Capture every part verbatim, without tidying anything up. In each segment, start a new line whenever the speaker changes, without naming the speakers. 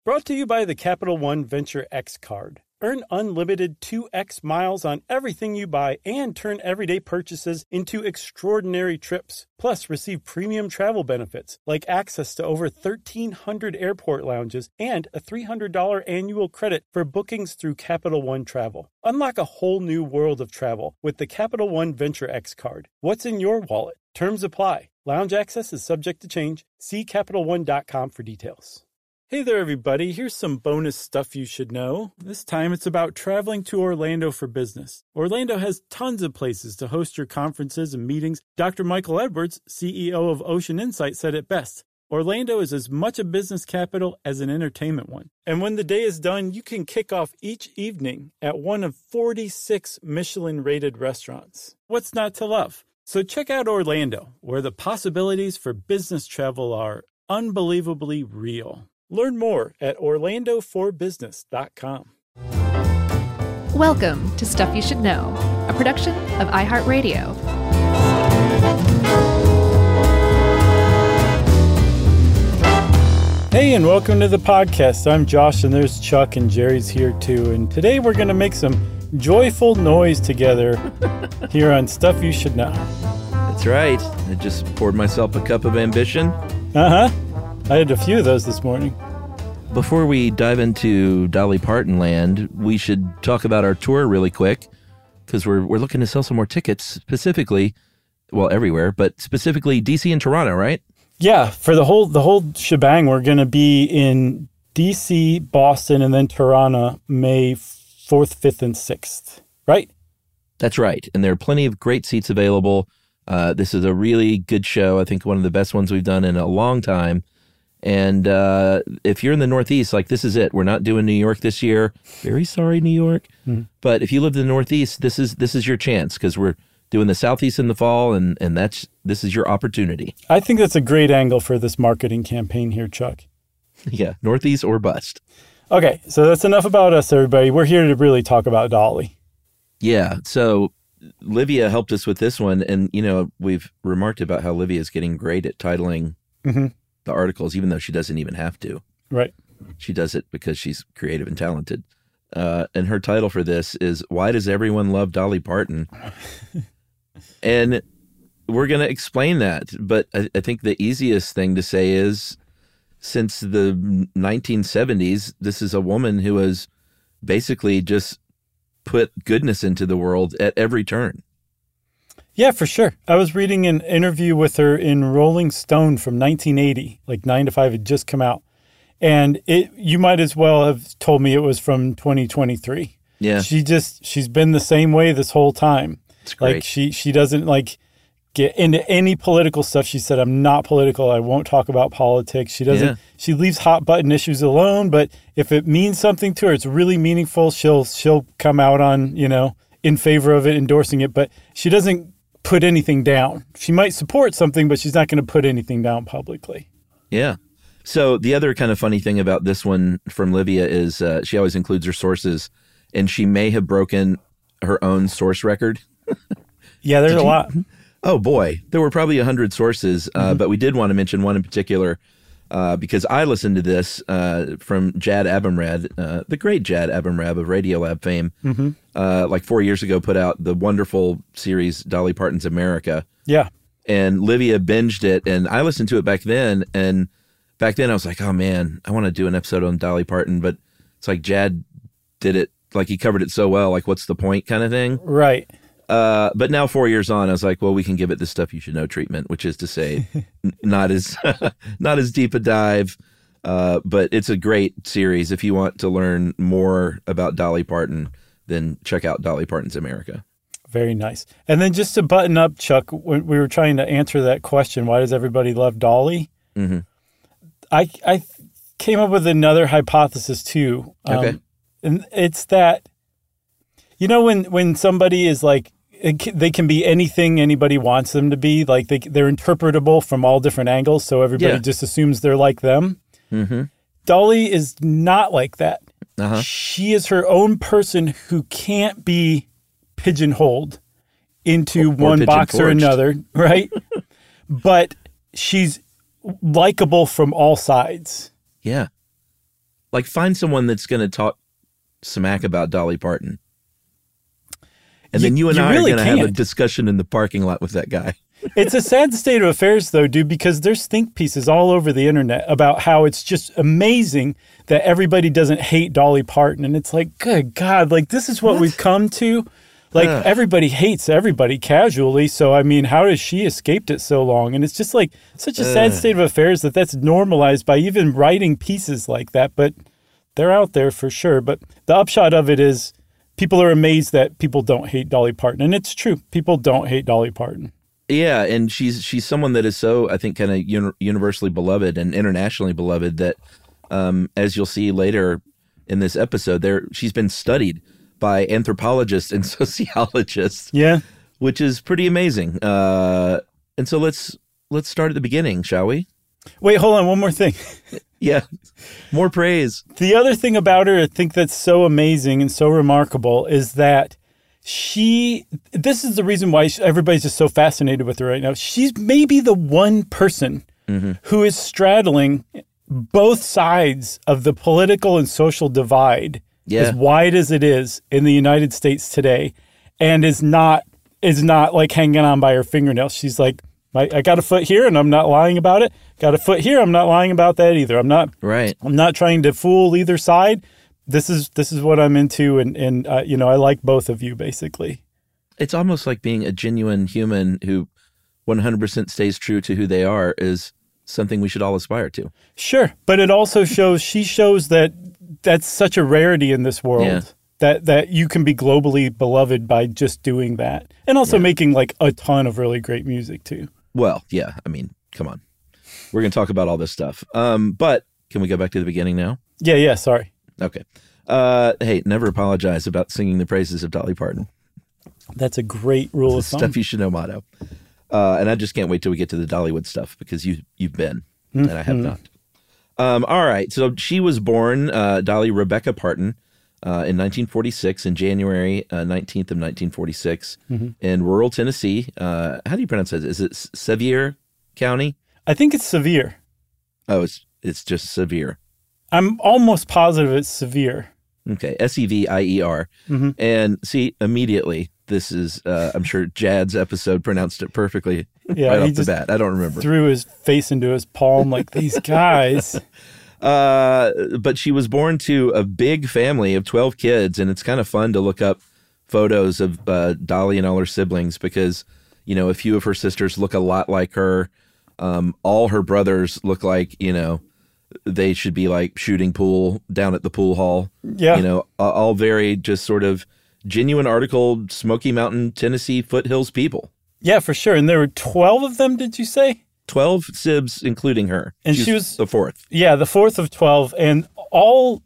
Brought to you by the Capital One Venture X card. Earn unlimited two x miles on everything you buy and turn everyday purchases into extraordinary trips. Plus, receive premium travel benefits like access to over thirteen hundred airport lounges and a three hundred dollars annual credit for bookings through Capital One Travel. Unlock a whole new world of travel with the Capital One Venture X card. What's in your wallet? Terms apply. Lounge access is subject to change. See Capital One dot com for details. Hey there, everybody. Here's some bonus stuff you should know. This time it's about traveling to Orlando for business. Orlando has tons of places to host your conferences and meetings. Doctor Michael Edwards, C E O of Ocean Insight, said it best. Orlando is as much a business capital as an entertainment one. And when the day is done, you can kick off each evening at one of forty-six Michelin-rated restaurants. What's not to love? So check out Orlando, where the possibilities for business travel are unbelievably real. Learn more at orlando for business dot com.
Welcome to Stuff You Should Know, a production of iHeartRadio.
Hey, and welcome to the podcast. I'm Josh, and there's Chuck, and Jerry's here too. And today we're going to make some joyful noise together here on Stuff You Should Know.
That's right. I just poured myself a cup of ambition.
Uh-huh. I had a few of those this morning.
Before we dive into Dolly Parton land, we should talk about our tour really quick, because we're we're looking to sell some more tickets, specifically, well, everywhere, but specifically D C and Toronto, right?
Yeah, for the whole the whole shebang, we're going to be in D C, Boston, and then Toronto, May fourth, fifth, and sixth, right?
That's right, and there are plenty of great seats available. Uh, this is a really good show. I think one of the best ones we've done in a long time. And uh, if you're in the Northeast, like, this is it. We're not doing New York this year. Very sorry, New York. Mm-hmm. But if you live in the Northeast, this is this is your chance, because we're doing the Southeast in the fall, and, and that's this is your opportunity.
I think that's a great angle for this marketing campaign here, Chuck.
Yeah, Northeast or bust.
Okay, so that's enough about us, everybody. We're here to really talk about Dolly.
Yeah, so Livia helped us with this one, and, you know, we've remarked about how Livia is getting great at titling mm-hmm. the articles, even though she doesn't even have to.
Right.
She does it because she's creative and talented. Uh, and her title for this is, Why Does Everyone Love Dolly Parton? And we're going to explain that. But I, I think the easiest thing to say is, since the nineteen seventies, this is a woman who has basically just put goodness into the world at every turn.
Yeah, for sure. I was reading an interview with her in Rolling Stone from nineteen eighty, like nine to five had just come out. And it you might as well have told me it was from twenty twenty-three.
Yeah.
She just, she's been the same way this whole time.
It's great.
Like, she, she doesn't, like, get into any political stuff. She said, I'm not political. I won't talk about politics. She doesn't, yeah. She leaves hot button issues alone, but if it means something to her, it's really meaningful, she'll, she'll come out on, you know, in favor of it, endorsing it, but she doesn't put anything down. She might support something, but she's not going to put anything down publicly.
Yeah. So the other kind of funny thing about this one from Livia is uh, she always includes her sources, and she may have broken her own source record.
Yeah, there's
Did
a
you?
lot.
Oh, boy. There were probably a hundred sources, uh, mm-hmm. but we did want to mention one in particular uh, because I listened to this uh, from Jad Abumrad, uh, the great Jad Abumrad of Radiolab fame, mm-hmm. uh, like four years ago put out the wonderful series Dolly Parton's America.
Yeah.
And Livia binged it, and I listened to it back then, and back then I was like, oh, man, I want to do an episode on Dolly Parton, but it's like Jad did it, like he covered it so well, like what's the point kind of thing.
Right.
Uh, but now four years on, I was like, well, we can give it the Stuff You Should Know treatment, which is to say n- not as not as deep a dive, uh, but it's a great series. If you want to learn more about Dolly Parton, then check out Dolly Parton's America.
Very nice. And then just to button up, Chuck, when we were trying to answer that question, why does everybody love Dolly? Mm-hmm. I, I came up with another hypothesis too. Um,
okay.
And it's that, you know, when, when somebody is like, it, they can be anything anybody wants them to be, like they, they're interpretable from all different angles. So everybody
yeah.
just assumes they're like them. Mm-hmm. Dolly is not like that. Uh-huh. She is her own person who can't be pigeonholed into or, one or box or another, right? But she's likable from all sides.
Yeah. Like, find someone that's going to talk smack about Dolly Parton. And
you,
then you and
you
I
really
are going to have a
can't.
discussion in the parking lot with that guy.
It's a sad state of affairs, though, dude, because there's think pieces all over the internet about how it's just amazing that everybody doesn't hate Dolly Parton. And it's like, good God, like, this is what, what? we've come to. Like, uh. everybody hates everybody casually. So, I mean, how has she escaped it so long? And it's just like such a sad uh. state of affairs that that's normalized by even writing pieces like that. But they're out there for sure. But the upshot of it is people are amazed that people don't hate Dolly Parton. And it's true. People don't hate Dolly Parton.
Yeah, and she's she's someone that is so, I think, kind of uni- universally beloved and internationally beloved that, um, as you'll see later in this episode, there she's been studied by anthropologists and sociologists.
Yeah,
which is pretty amazing. Uh, and so let's let's start at the beginning, shall we?
Wait, hold on, one more thing.
Yeah, more praise.
The other thing about her, I think that's so amazing and so remarkable, is that she, this is the reason why everybody's just so fascinated with her right now. She's maybe the one person mm-hmm. who is straddling both sides of the political and social divide, yeah. as wide as it is in the United States today, and is not is not like hanging on by her fingernails. She's like, I, I got a foot here, and I'm not lying about it. Got a foot here, I'm not lying about that either. I'm not
right.
I'm not trying to fool either side. This is this is what I'm into, and and uh, you know, I like both of you basically.
It's almost like being a genuine human who one hundred percent stays true to who they are is something we should all aspire to.
Sure, but it also shows she shows that that's such a rarity in this world. Yeah. That that you can be globally beloved by just doing that, and also yeah. making like a ton of really great music too.
Well, yeah, I mean, come on, we're going to talk about all this stuff. Um, but can we go back to the beginning now?
Yeah, yeah. Sorry.
Okay. Uh, hey, never apologize about singing the praises of Dolly Parton.
That's a great rule of thumb.
Stuff you should know motto. Uh, and I just can't wait till we get to the Dollywood stuff because you you've been mm-hmm. and I have not. Um, all right. So she was born uh, Dolly Rebecca Parton uh, in nineteen forty-six, in January uh, nineteenth of nineteen forty-six, mm-hmm. in rural Tennessee. Uh, how do you pronounce it? Is it Sevier County?
I think it's Sevier.
Oh, it's it's just Sevier.
I'm almost positive it's Sevier.
Okay, S E V I E R. Mm-hmm. And see, immediately, this is, uh, I'm sure Jad's episode pronounced it perfectly
yeah,
right
he
off the bat. I don't remember.
Threw his face into his palm like, these guys.
Uh, but she was born to a big family of twelve kids, and it's kind of fun to look up photos of uh, Dolly and all her siblings because, you know, a few of her sisters look a lot like her. Um, all her brothers look like, you know, they should be like shooting pool down at the pool hall.
Yeah.
You know, all very just sort of genuine article, Smoky Mountain, Tennessee foothills people.
Yeah, for sure. And there were twelve of them, did you say?
twelve sibs, including her.
And
she,
she
was,
was
the fourth.
Yeah, the fourth of twelve. And all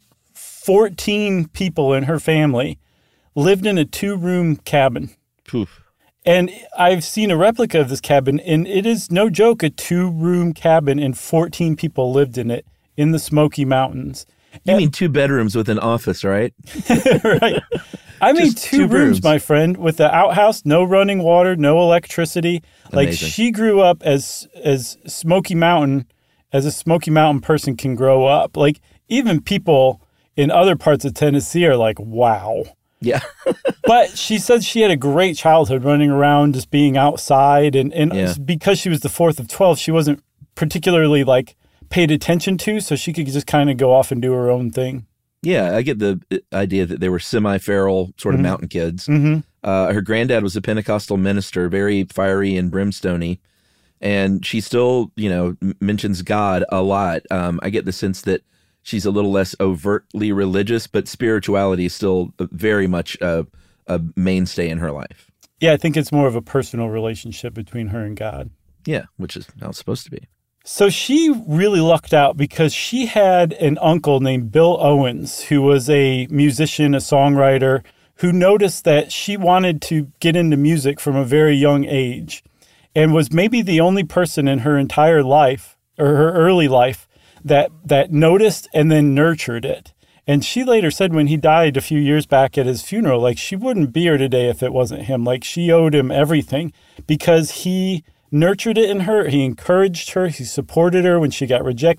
fourteen people in her family lived in a two-room cabin.
Poof.
And I've seen a replica of this cabin, and it is no joke, a two-room cabin, and fourteen people lived in it in the Smoky Mountains.
You
and,
mean two bedrooms with an office, right?
Right. I mean two, two rooms, my friend, with the outhouse, no running water, no electricity. Like
Amazing.
She grew up as as Smoky Mountain, as a Smoky Mountain person can grow up. Like even people in other parts of Tennessee are like, wow.
Yeah.
But she said she had a great childhood running around, just being outside. And, and
yeah.
because she was the fourth of twelve, she wasn't particularly like paid attention to, so she could just kind of go off and do her own thing.
Yeah, I get the idea that they were semi-feral sort of mm-hmm. mountain kids.
Mm-hmm.
Uh, her granddad was a Pentecostal minister, very fiery and brimstony. And she still, you know, m- mentions God a lot. Um, I get the sense that she's a little less overtly religious, but spirituality is still very much a, a mainstay in her life.
Yeah, I think it's more of a personal relationship between her and God.
Yeah, which is how it's supposed to be.
So she really lucked out because she had an uncle named Bill Owens, who was a musician, a songwriter, who noticed that she wanted to get into music from a very young age and was maybe the only person in her entire life or her early life that that noticed and then nurtured it. And she later said when he died a few years back at his funeral, like she wouldn't be here today if it wasn't him. Like she owed him everything because he nurtured it in her. He encouraged her. He supported her when she got rejected.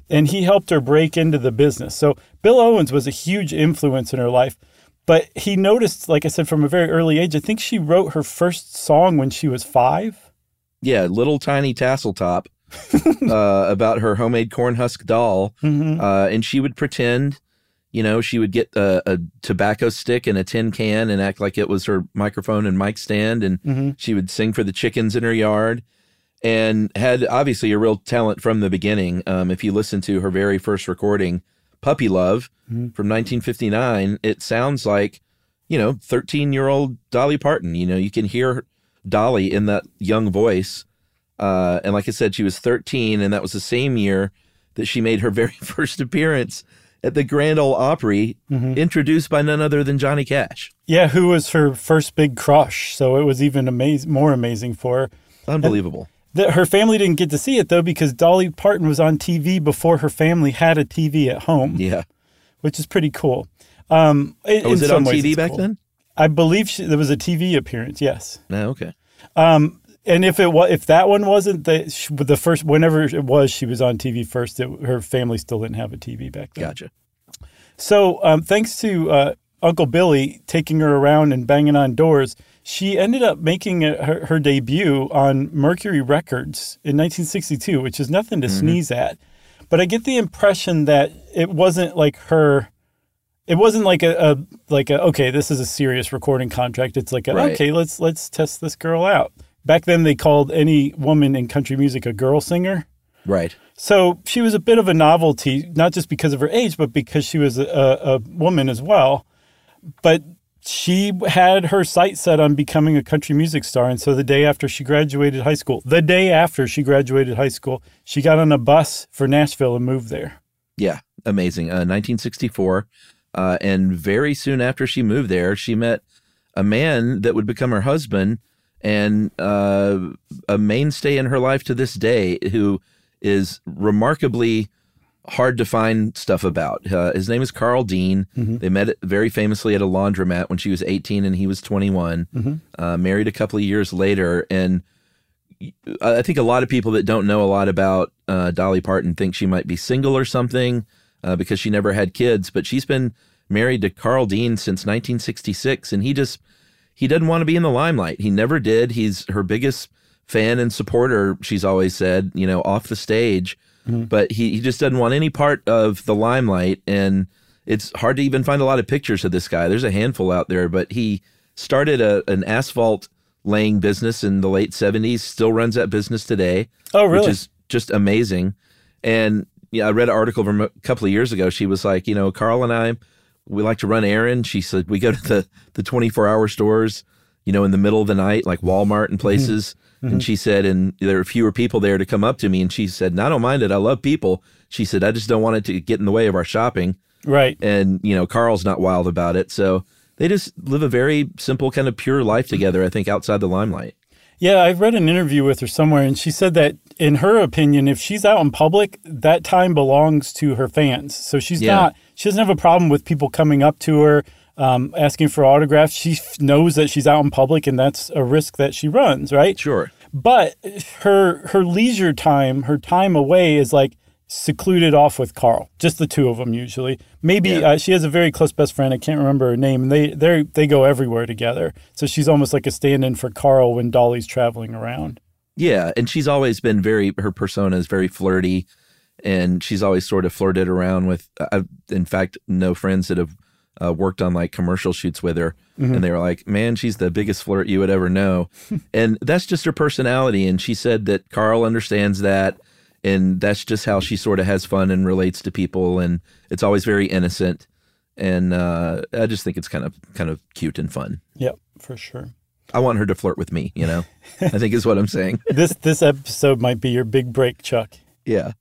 and he helped her break into the business. So Bill Owens was a huge influence in her life, but he noticed, like I said, from a very early age, I think she wrote her first song when she was five.
Yeah, Little Tiny Tassel Top, uh, about her homemade corn husk doll. Mm-hmm. Uh, and she would pretend, you know, she would get a, a tobacco stick and a tin can and act like it was her microphone and mic stand. And mm-hmm. she would sing for the chickens in her yard, and had obviously a real talent from the beginning. Um, if you listen to her very first recording, Puppy Love, mm-hmm. from nineteen fifty-nine, it sounds like, you know, thirteen-year-old Dolly Parton. You know, you can hear Dolly in that young voice. Uh, and like I said, she was thirteen, and that was the same year that she made her very first appearance at the Grand Ole Opry, mm-hmm. introduced by none other than Johnny Cash.
Yeah, who was her first big crush. So it was even amaz- more amazing for her.
Unbelievable.
The, her family didn't get to see it, though, because Dolly Parton was on T V before her family had a T V at home.
Yeah.
Which is pretty cool. Um,
oh, was it on T V back cool. then?
I believe she, there was a T V appearance, yes.
No, oh, okay.
Um, and if it was, if that one wasn't the the first, whenever it was, she was on T V first. It, her family still didn't have a T V back then.
Gotcha.
So um, thanks to uh, Uncle Billy taking her around and banging on doors, she ended up making a, her, her debut on Mercury Records in nineteen sixty-two, which is nothing to mm-hmm. sneeze at. But I get the impression that it wasn't like her. It wasn't like a, a like a okay, this is a serious recording contract. It's like a,
right.
okay, let's let's test this girl out. Back then, they called any woman in country music a girl singer.
Right.
So she was a bit of a novelty, not just because of her age, but because she was a, a woman as well. But she had her sights set on becoming a country music star. And so the day after she graduated high school, the day after she graduated high school, she got on a bus for Nashville and moved there.
Yeah, amazing. Uh, nineteen sixty-four. Uh, and very soon after she moved there, she met a man that would become her husband and uh, a mainstay in her life to this day, who is remarkably hard to find stuff about. Uh, his name is Carl Dean. Mm-hmm. They met very famously at a laundromat when she was eighteen and he was twenty-one, mm-hmm. uh, married a couple of years later. And I think a lot of people that don't know a lot about uh, Dolly Parton think she might be single or something uh, because she never had kids, but she's been married to Carl Dean since nineteen sixty-six, and he just, he doesn't want to be in the limelight. He never did. He's her biggest fan and supporter, she's always said, you know, off the stage. Mm-hmm. But he, he just doesn't want any part of the limelight. And it's hard to even find a lot of pictures of this guy. There's a handful out there, but he started a, an asphalt laying business in the late seventies, still runs that business today.
Oh, really?
Which is just amazing. And yeah, I read an article from a couple of years ago. She was like, you know, Carl and I, we like to run errands. She said, we go to the, the twenty-four hour stores, you know, in the middle of the night, like Walmart and places. Mm-hmm. And she said, and there are fewer people there to come up to me. And she said, no, I don't mind it. I love people. She said, I just don't want it to get in the way of our shopping.
Right.
And, you know, Carl's not wild about it. So they just live a very simple, kind of pure life together, I think, outside the limelight.
Yeah, I read an interview with her somewhere, and she said that, in her opinion, if she's out in public, that time belongs to her fans. So she's yeah. not, she doesn't have a problem with people coming up to her, um, asking for autographs. She f- knows that she's out in public, and that's a risk that she runs, right?
Sure.
But her her leisure time, her time away is like secluded off with Carl, just the two of them usually. Maybe yeah. uh, she has a very close best friend. I can't remember her name. And they they they go everywhere together. So she's almost like a stand-in for Carl when Dolly's traveling around.
Yeah, and she's always been very, her persona is very flirty, and she's always sort of flirted around with, I've, in fact, no friends that have uh, worked on like commercial shoots with her, mm-hmm. and they were like, man, she's the biggest flirt you would ever know. And that's just her personality, and she said that Carl understands that, and that's just how she sort of has fun and relates to people, and it's always very innocent, and uh, I just think it's kind of kind of cute and fun.
Yep, for sure.
I want her to flirt with me, you know, I think is what I'm saying.
This this episode might be your big break, Chuck.
Yeah.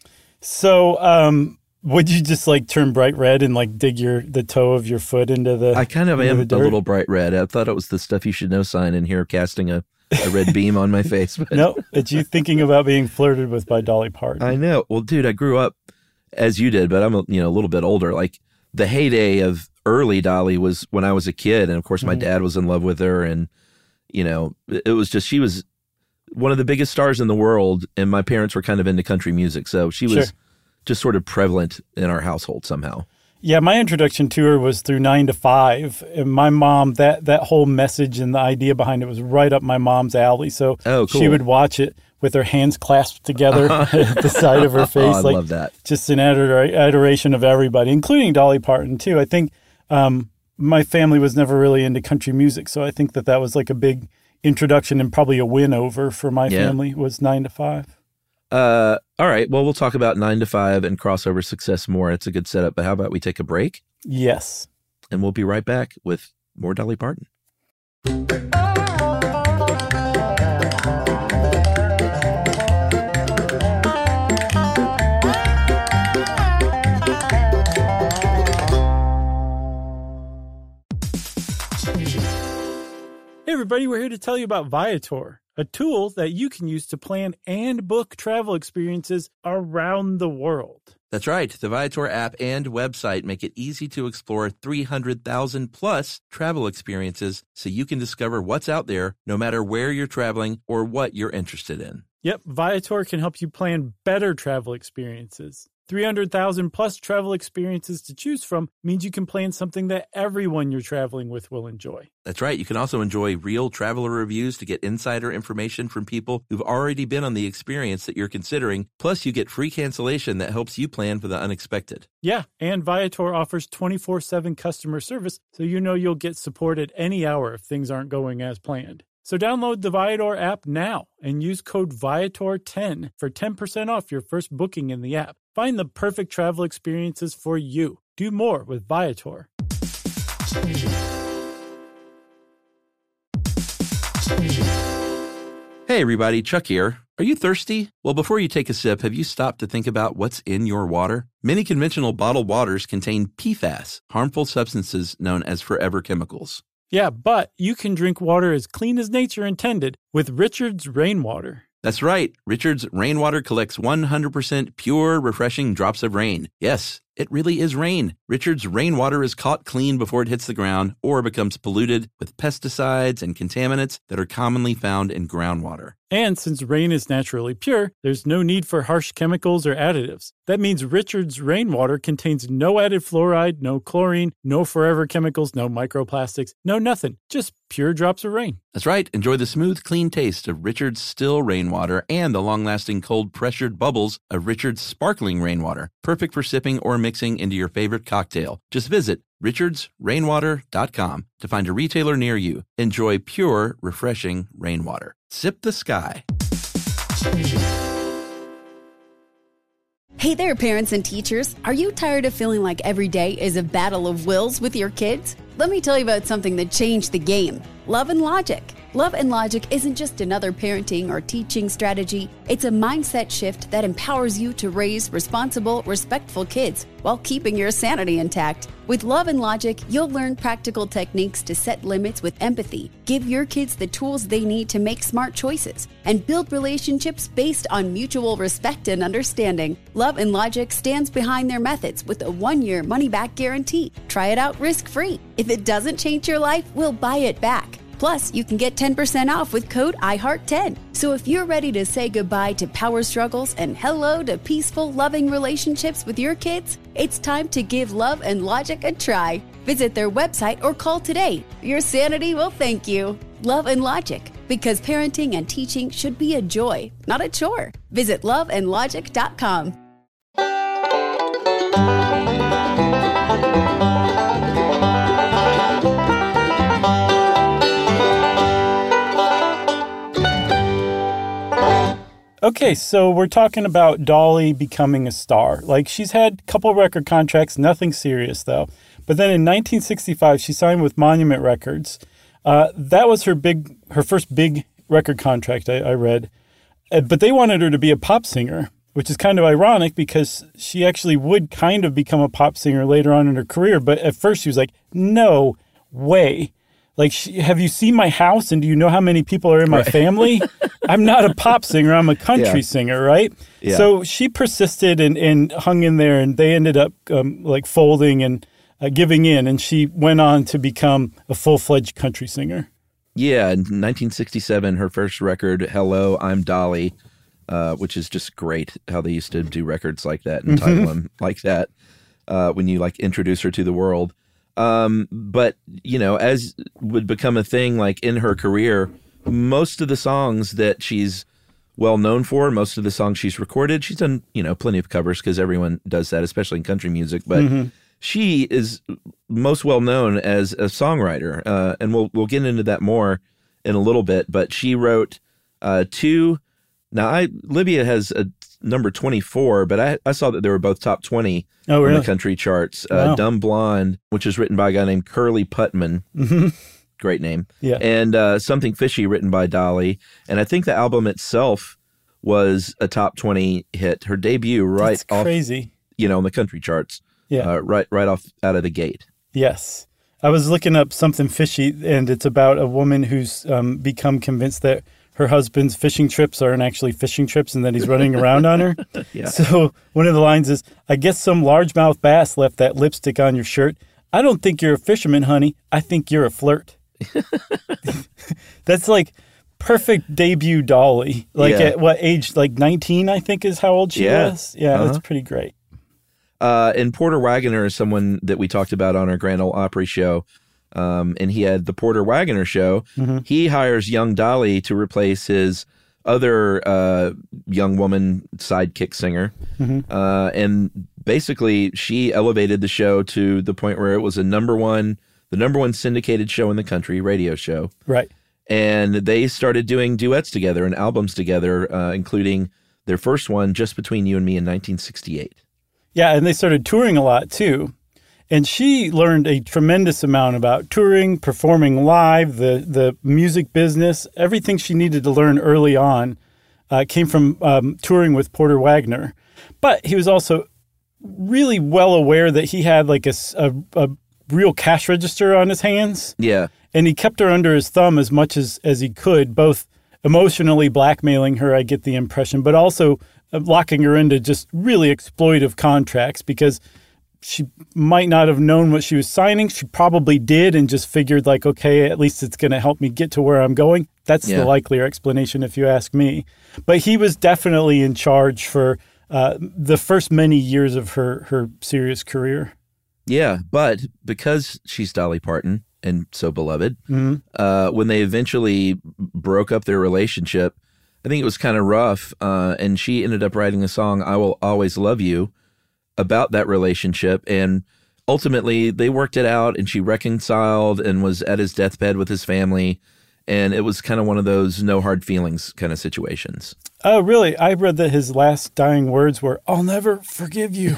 So um, would you just like turn bright red and like dig your the toe of your foot into the
I kind of am a little bright red. I thought it was the stuff you should know sign in here casting a, a red beam on my face. But
no, it's you thinking about being flirted with by Dolly Parton.
I know. Well, dude, I grew up as you did, but I'm a, you know, a little bit older. Like the heyday of early Dolly was when I was a kid. And of course, my mm-hmm. dad was in love with her. And, you know, it was just, she was one of the biggest stars in the world. And my parents were kind of into country music. So she was,
sure.
just sort of prevalent in our household somehow.
Yeah, my introduction to her was through nine to five. And my mom, that, that whole message and the idea behind it was right up my mom's alley. So
oh, cool.
She would watch it with her hands clasped together at the side of her face.
Oh, I
like,
love that.
Just an ador- adoration of everybody, including Dolly Parton, too. I think um, my family was never really into country music, so I think that that was like a big introduction and probably a win over for my
yeah.
family was nine to five.
Uh, all right. Well, we'll talk about nine to five and crossover success more. It's a good setup. But how about we take a break?
Yes.
And we'll be right back with more Dolly Parton.
Hey, everybody. We're here to tell you about Viator, a tool that you can use to plan and book travel experiences around the world.
That's right. The Viator app and website make it easy to explore three hundred thousand plus travel experiences so you can discover what's out there no matter where you're traveling or what you're interested in.
Yep, Viator can help you plan better travel experiences. three hundred thousand plus travel experiences to choose from means you can plan something that everyone you're traveling with will enjoy.
That's right. You can also enjoy real traveler reviews to get insider information from people who've already been on the experience that you're considering. Plus, you get free cancellation that helps you plan for the unexpected.
Yeah, and Viator offers twenty-four seven customer service, so you know you'll get support at any hour if things aren't going as planned. So download the Viator app now and use code Viator ten for ten percent off your first booking in the app. Find the perfect travel experiences for you. Do more with Viator.
Hey everybody, Chuck here. Are you thirsty? Well, before you take a sip, have you stopped to think about what's in your water? Many conventional bottled waters contain P FAS, harmful substances known as forever chemicals.
Yeah, but you can drink water as clean as nature intended with Richard's Rainwater.
That's right. Richard's Rainwater collects one hundred percent pure, refreshing drops of rain. Yes, it really is rain. Richard's Rainwater is caught clean before it hits the ground or becomes polluted with pesticides and contaminants that are commonly found in groundwater.
And since rain is naturally pure, there's no need for harsh chemicals or additives. That means Richard's Rainwater contains no added fluoride, no chlorine, no forever chemicals, no microplastics, no nothing. Just pure drops of rain.
That's right. Enjoy the smooth, clean taste of Richard's still rainwater and the long-lasting cold pressured bubbles of Richard's sparkling rainwater. Perfect for sipping or mixing into your favorite cocktail. Just visit richards rainwater dot com to find a retailer near you. Enjoy pure, refreshing rainwater. Sip the sky.
Hey there, parents and teachers. Are you tired of feeling like every day is a battle of wills with your kids? Let me tell you about something that changed the game. Love and Logic. Love and Logic isn't just another parenting or teaching strategy. It's a mindset shift that empowers you to raise responsible, respectful kids while keeping your sanity intact. With Love and Logic, you'll learn practical techniques to set limits with empathy, give your kids the tools they need to make smart choices, and build relationships based on mutual respect and understanding. Love and Logic stands behind their methods with a one-year money-back guarantee. Try it out risk-free. If it doesn't change your life, we'll buy it back. Plus, you can get ten percent off with code I heart ten. So if you're ready to say goodbye to power struggles and hello to peaceful, loving relationships with your kids, it's time to give Love and Logic a try. Visit their website or call today. Your sanity will thank you. Love and Logic, because parenting and teaching should be a joy, not a chore. Visit love and logic dot com.
Okay, so we're talking about Dolly becoming a star. Like, she's had a couple record contracts, nothing serious, though. But then in nineteen sixty-five, she signed with Monument Records. Uh, that was her big, her first big record contract, I, I read. Uh, but they wanted her to be a pop singer, which is kind of ironic because she actually would kind of become a pop singer later on in her career. But at first she was like, no way. Like, she, have you seen my house and do you know how many people are in my right. family? I'm not a pop singer. I'm a country yeah. singer, right? Yeah. So she persisted and, and hung in there, and they ended up um, like folding and uh, giving in. And she went on to become a full-fledged country singer.
Yeah. In nineteen sixty-seven, her first record, Hello, I'm Dolly, uh, which is just great how they used to do records like that and title them like that uh, when you like introduce her to the world. Um, but, you know, as would become a thing like in her career, most of the songs that she's well known for, most of the songs she's recorded, she's done, you know, plenty of covers because everyone does that, especially in country music. But mm-hmm. she is most well known as a songwriter. Uh, and we'll, we'll get into that more in a little bit. But she wrote uh, two. Now, I Libya has a number twenty-four, but I, I saw that they were both top twenty
oh, really?
on the country charts.
Wow.
Uh, Dumb Blonde, which is written by a guy named Curly Putman.
Mm-hmm.
Great name.
Yeah.
And uh, Something Fishy, written by Dolly. And I think the album itself was a top twenty hit. Her debut right
That's
off,
crazy.
you know, on the country charts.
Yeah.
Uh, right, right off out of the gate.
Yes. I was looking up Something Fishy, and it's about a woman who's um, become convinced that her husband's fishing trips aren't actually fishing trips and that he's running around on her.
Yeah.
So one of the lines is, I guess some largemouth bass left that lipstick on your shirt. I don't think you're a fisherman, honey. I think you're a flirt. That's like perfect debut Dolly. Like
Yeah.
at what age? Like nineteen, I think is how old she
Yeah.
was. Yeah,
Uh-huh.
that's pretty great.
Uh, and Porter Wagoner is someone that we talked about on our Grand Ole Opry show. Um, and he had the Porter Wagoner show.
Mm-hmm.
He hires young Dolly to replace his other uh, young woman sidekick singer.
Mm-hmm.
Uh, and basically, she elevated the show to the point where it was a number one, the number one syndicated show in the country, radio show.
Right.
And they started doing duets together and albums together, uh, including their first one, Just Between You and Me, in nineteen sixty-eight.
Yeah, and they started touring a lot too. And she learned a tremendous amount about touring, performing live, the the music business. Everything she needed to learn early on uh, came from um, touring with Porter Wagoner. But he was also really well aware that he had like a, a, a real cash register on his hands.
Yeah.
And he kept her under his thumb as much as, as he could, both emotionally blackmailing her, I get the impression, but also locking her into just really exploitive contracts because she might not have known what she was signing. She probably did and just figured like, okay, at least it's going to help me get to where I'm going. That's
Yeah.
the likelier explanation if you ask me. But he was definitely in charge for uh, the first many years of her, her serious career.
Yeah, but because she's Dolly Parton and so beloved,
Mm-hmm.
uh, when they eventually broke up their relationship, I think it was kind of rough, uh, and she ended up writing a song, I Will Always Love You, about that relationship, and ultimately they worked it out, and she reconciled and was at his deathbed with his family, and it was kind of one of those no hard feelings kind of situations.
Oh, really? I read that his last dying words were, I'll never forgive you.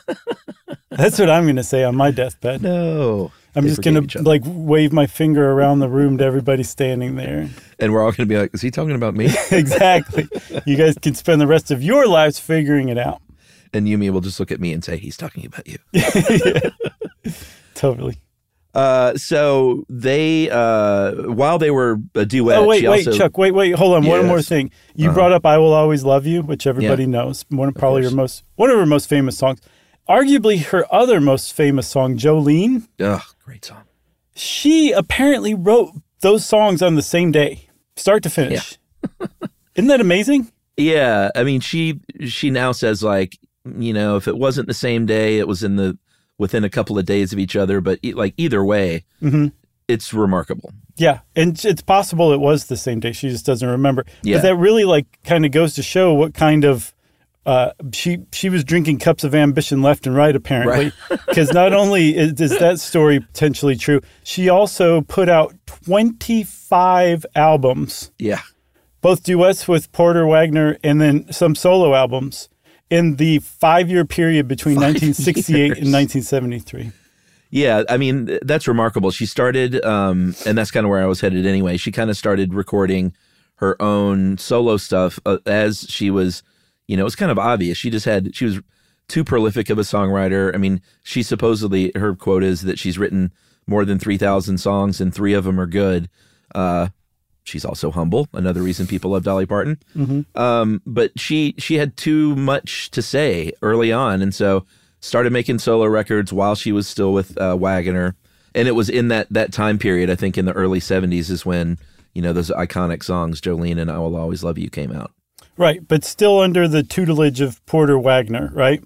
That's what I'm going to say on my deathbed.
No.
I'm
They
just going
forgave each
to
other.
like wave my finger around the room to everybody standing there.
And we're all going to be like, is he talking about me?
Exactly. You guys can spend the rest of your lives figuring it out.
And Yumi will just look at me and say, he's talking about you.
Yeah. Totally.
Uh, so they, uh, while they were a duet,
Oh, wait,
she
wait,
also,
Chuck, wait, wait, hold on. One
Yes.
more thing. You
Uh-huh.
brought up I Will Always Love You, which everybody
Yeah.
knows. One of probably her
course.
most, one of her most famous songs. Arguably her other most famous song, Jolene.
Ugh, great song.
She apparently wrote those songs on the same day, start to finish. Isn't that amazing?
Yeah, I mean, she she now says like, you know, if it wasn't the same day, it was in the within a couple of days of each other. But e- like either way,
Mm-hmm.
it's remarkable.
Yeah, and it's possible it was the same day. She just doesn't remember.
Yeah.
But that really like kind of goes to show what kind of uh, she she was drinking cups of ambition left and right, apparently. Because not only is, is that story potentially true, she also put out twenty-five albums,
Yeah,
both duets with Porter Wagoner and then some solo albums in the five-year period between
Five
nineteen sixty-eight
years.
and nineteen seventy-three.
yeah. I mean, th- that's remarkable. She started, um, and that's kind of where I was headed anyway. She kind of started recording her own solo stuff uh, as she was, you know, it was kind of obvious. She just had, she was too prolific of a songwriter. I mean, she supposedly, her quote is that she's written more than three thousand songs and three of them are good. Uh, she's also humble. Another reason people love Dolly Parton.
Mm-hmm.
Um, but she, she had too much to say early on. And so started making solo records while she was still with uh, Wagoner. And it was in that, that time period, I think in the early seventies is when, you know, those iconic songs, Jolene and I Will Always Love You, came out.
Right, but still under the tutelage of Porter Wagoner, right?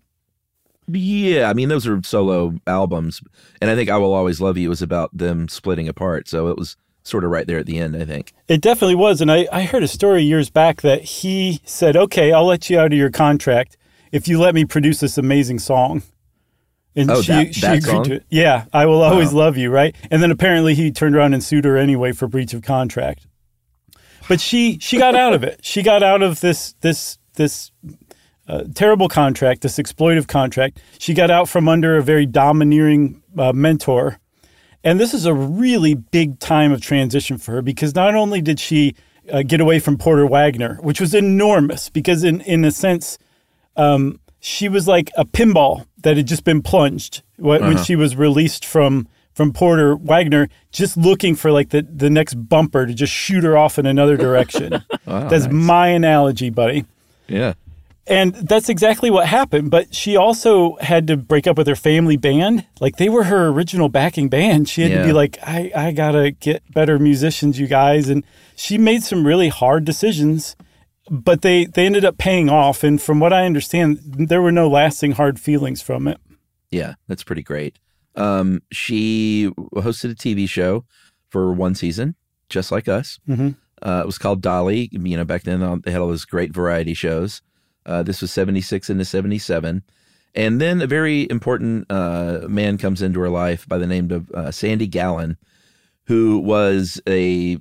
Yeah, I mean, those are solo albums. And I think I Will Always Love You was about them splitting apart. So it was sort of right there at the end, I think.
It definitely was. And I, I heard a story years back that he said, okay, I'll let you out of your contract if you let me produce this amazing song. And
oh,
she,
that,
she
that
agreed
song?
to it. Yeah, I Will Always
Wow.
Love You, right? And then apparently he turned around and sued her anyway for breach of contract. But she she got out of it. She got out of this this this uh, terrible contract, this exploitive contract. She got out from under a very domineering uh, mentor. And this is a really big time of transition for her because not only did she uh, get away from Porter Wagoner, which was enormous because in, in a sense, um, she was like a pinball that had just been plunged when,
Uh-huh.
when she was released from from Porter Wagoner, just looking for like the, the next bumper to just shoot her off in another direction.
Wow,
That's
nice.
my analogy, buddy.
Yeah.
And that's exactly what happened. But she also had to break up with her family band. Like they were her original backing band. She had
Yeah.
to be like, I, I got to get better musicians, you guys. And she made some really hard decisions, but they, they ended up paying off. And from what I understand, there were no lasting hard feelings from it.
Yeah, that's pretty great. Um, she hosted a T V show for one season, just like us.
Mm-hmm.
Uh, it was called Dolly. You know, back then um, they had all those great variety shows. Uh, this was seventy-six into seventy-seven. And then a very important uh, man comes into her life by the name of uh, Sandy Gallen, who was a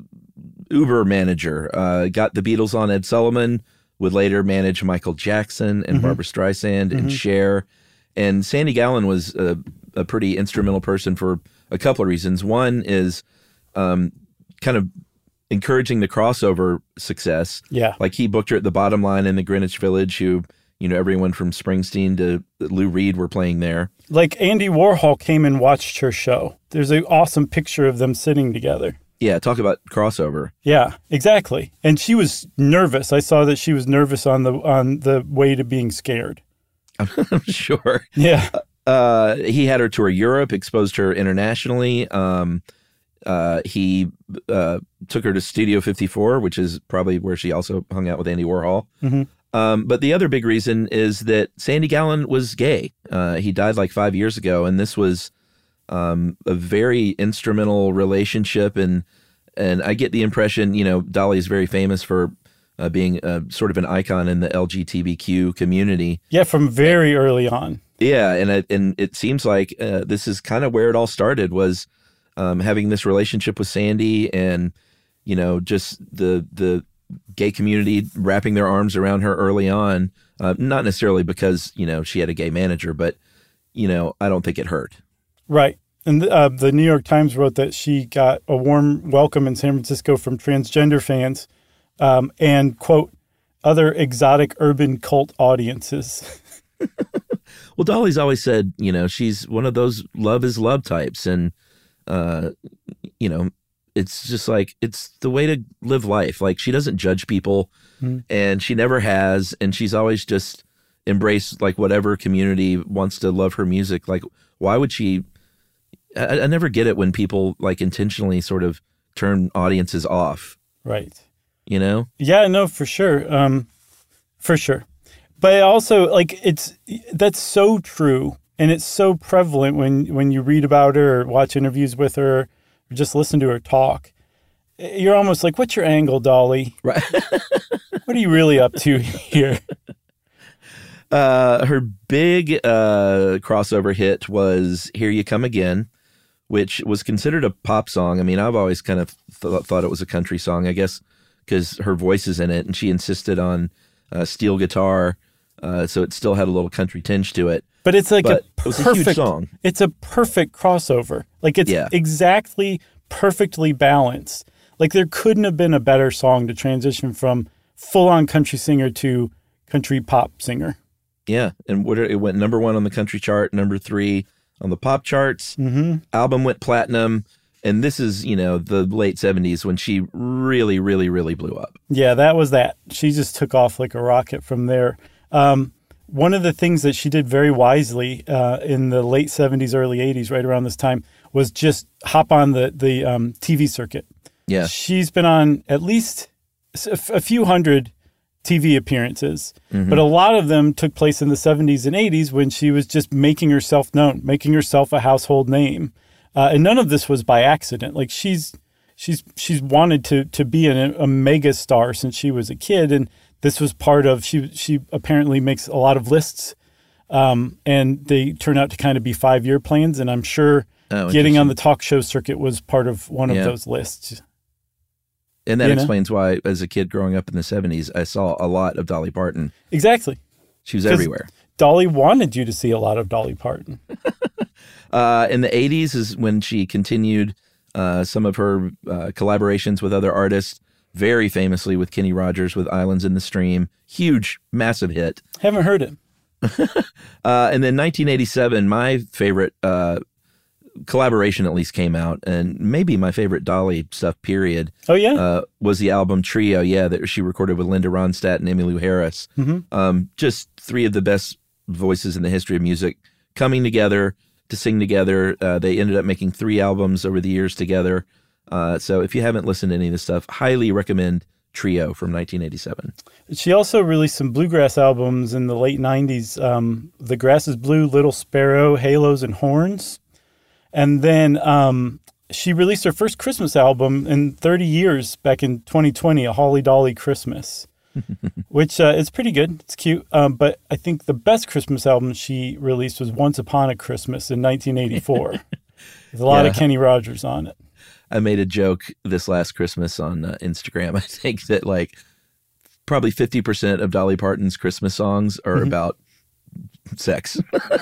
Uber manager. Uh, got the Beatles on Ed Sullivan, would later manage Michael Jackson and
Mm-hmm.
Barbra Streisand
Mm-hmm.
and Cher. And Sandy Gallen was a, a pretty instrumental person for a couple of reasons. One is um, kind of encouraging the crossover success.
Yeah.
Like he booked her at the Bottom Line in the Greenwich Village, who, you know, everyone from Springsteen to Lou Reed were playing there.
Like Andy Warhol came and watched her show. There's an awesome picture of them sitting together.
Yeah, talk about crossover.
Yeah, exactly. And she was nervous. I saw that she was nervous on the on the way to being scared.
I'm sure.
Yeah.
Uh, he had her tour Europe, exposed her internationally. Um, uh, he uh, took her to Studio fifty-four, which is probably where she also hung out with Andy Warhol.
Mm-hmm.
Um, but the other big reason is that Sandy Gallen was gay. Uh, he died like five years ago, and this was um, a very instrumental relationship. And and I get the impression, you know, Dolly is very famous for uh, being uh, sort of an icon in the L G B T Q community.
Yeah, from very early on.
Yeah, and it, and it seems like uh, this is kind of where it all started, was um, having this relationship with Sandy, and you know, just the the gay community wrapping their arms around her early on. Uh, not necessarily because you know she had a gay manager, but you know, I don't think it hurt.
Right. And uh, the New York Times wrote that she got a warm welcome in San Francisco from transgender fans um, and, quote, other exotic urban cult audiences.
Well, Dolly's always said, you know, she's one of those love is love types. And, uh, you know, it's just like, it's the way to live life. Like, she doesn't judge people, mm-hmm. and she never has. And she's always just embraced, like, whatever community wants to love her music. Like, why would she? I, I never get it when people, like, intentionally sort of turn audiences off.
Right.
You know?
Yeah, no, for sure. Um, for sure. But also, like, it's that's so true, and it's so prevalent when, when you read about her or watch interviews with her or just listen to her talk. You're almost like, what's your angle, Dolly?
Right.
What are you really up to here?
Uh, her big uh, crossover hit was Here You Come Again, which was considered a pop song. I mean, I've always kind of th- thought it was a country song, I guess, because her voice is in it, and she insisted on uh, steel guitar. Uh, so it still had a little country tinge to it.
But it's like
but
a perfect,
it was a huge song.
It's a perfect crossover. Like it's
Yeah.
exactly perfectly balanced. Like there couldn't have been a better song to transition from full-on country singer to country pop singer.
Yeah, and what it went number one on the country chart, number three on the pop charts.
Mm-hmm.
Album went platinum, and this is, you know, the late seventies when she really, really, really blew up.
Yeah, that was that. She just took off like a rocket from there. Um, one of the things that she did very wisely uh, in the late seventies, early eighties, right around this time, was just hop on the, the um, T V circuit.
Yeah.
She's been on at least a few hundred T V appearances.
Mm-hmm.
But a lot of them took place in the seventies and eighties when she was just making herself known, making herself a household name. Uh, and none of this was by accident. Like she's she's she's wanted to to be an, a mega star since she was a kid, and this was part of she she apparently makes a lot of lists, um, and they turn out to kind of be five year plans. And I'm sure
oh,
getting on the talk show circuit was part of one
yeah.
of those lists.
And that
you know?
explains why, as a kid growing up in the seventies, I saw a lot of Dolly Parton.
Exactly.
She was everywhere.
Dolly wanted you to see a lot of Dolly Parton.
uh, in the eighties is when she continued uh, some of her uh, collaborations with other artists, very famously with Kenny Rogers with Islands in the Stream. Huge, massive hit.
Haven't heard it.
uh, and then nineteen eighty-seven, my favorite uh, collaboration at least came out, and maybe my favorite Dolly stuff, period.
Oh, yeah?
Uh, was the album Trio, yeah, that she recorded with Linda Ronstadt and Emmylou Harris.
Mm-hmm.
Um, just three of the best voices in the history of music coming together to sing together. Uh, they ended up making three albums over the years together. Uh, so if you haven't listened to any of this stuff, highly recommend Trio from nineteen eighty-seven.
She also released some bluegrass albums in the late nineties. Um, The Grass is Blue, Little Sparrow, Halos and Horns. And then um, she released her first Christmas album in thirty years back in twenty twenty, A Holly Dolly Christmas, which uh, is pretty good. It's cute. Um, but I think the best Christmas album she released was Once Upon a Christmas in nineteen eighty-four. There's a lot
Yeah.
of Kenny Rogers on it.
I made a joke this last Christmas on uh, Instagram. I think that like probably fifty percent of Dolly Parton's Christmas songs are
Mm-hmm.
about sex.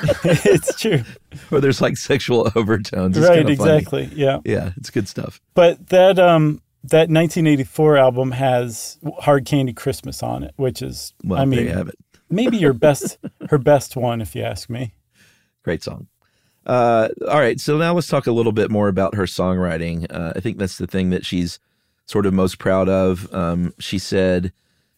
It's true.
Or there's like sexual overtones. It's
Right,
kinda funny.
exactly. Yeah.
Yeah, it's good stuff.
But that um that nineteen eighty-four album has Hard Candy Christmas on it, which is,
Well,
I mean,
there you have it.
maybe your best, her best one, if you ask me.
Great song. Uh, all right, so now let's talk a little bit more about her songwriting. Uh, I think that's the thing that she's sort of most proud of. Um, she said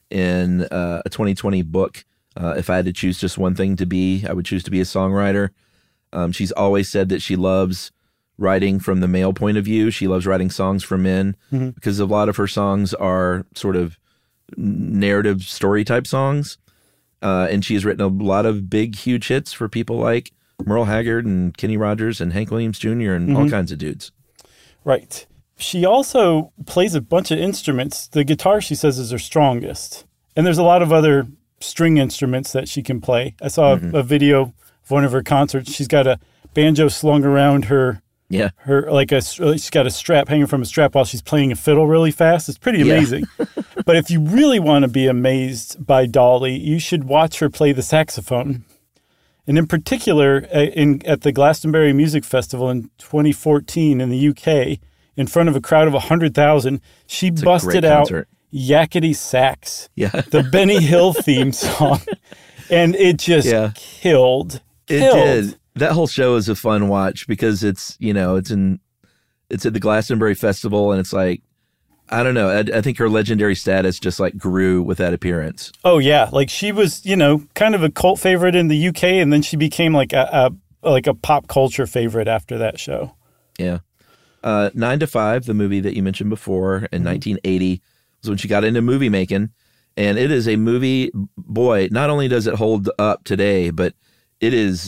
in uh, a twenty twenty book, uh, if I had to choose just one thing to be, I would choose to be a songwriter. Um, she's always said that she loves writing from the male point of view. She loves writing songs for men
Mm-hmm.
because a lot of her songs are sort of narrative story type songs. Uh, and she's written a lot of big, huge hits for people like Merle Haggard and Kenny Rogers and Hank Williams Junior and
Mm-hmm.
all kinds of dudes.
Right. She also plays a bunch of instruments. The guitar, she says, is her strongest. And there's a lot of other string instruments that she can play. I saw
Mm-hmm.
a, a video of one of her concerts. She's got a banjo slung around her,
Yeah.
her like a, she's got a strap hanging from a strap while she's playing a fiddle really fast. It's pretty
Yeah.
amazing. But if you really want to be amazed by Dolly, you should watch her play the saxophone. And in particular, uh, in at the Glastonbury Music Festival in twenty fourteen in the U K, in front of a crowd of one hundred thousand, she
It's a
busted
great
out
concert.
Yakety Sax,
Yeah.
the Benny Hill theme song. And it just
Yeah.
killed.
It
Killed.
did. That whole show is a fun watch because it's, you know, it's in, it's at the Glastonbury Festival, and it's like, I don't know. I, I think her legendary status just like grew with that appearance.
Oh yeah, like she was, you know, kind of a cult favorite in the U K, and then she became like a, a like a pop culture favorite after that show.
Yeah. Uh, Nine to Five, the movie that you mentioned before in nineteen eighty, was when she got into movie making. And it is a movie, boy, not only does it hold up today, but it is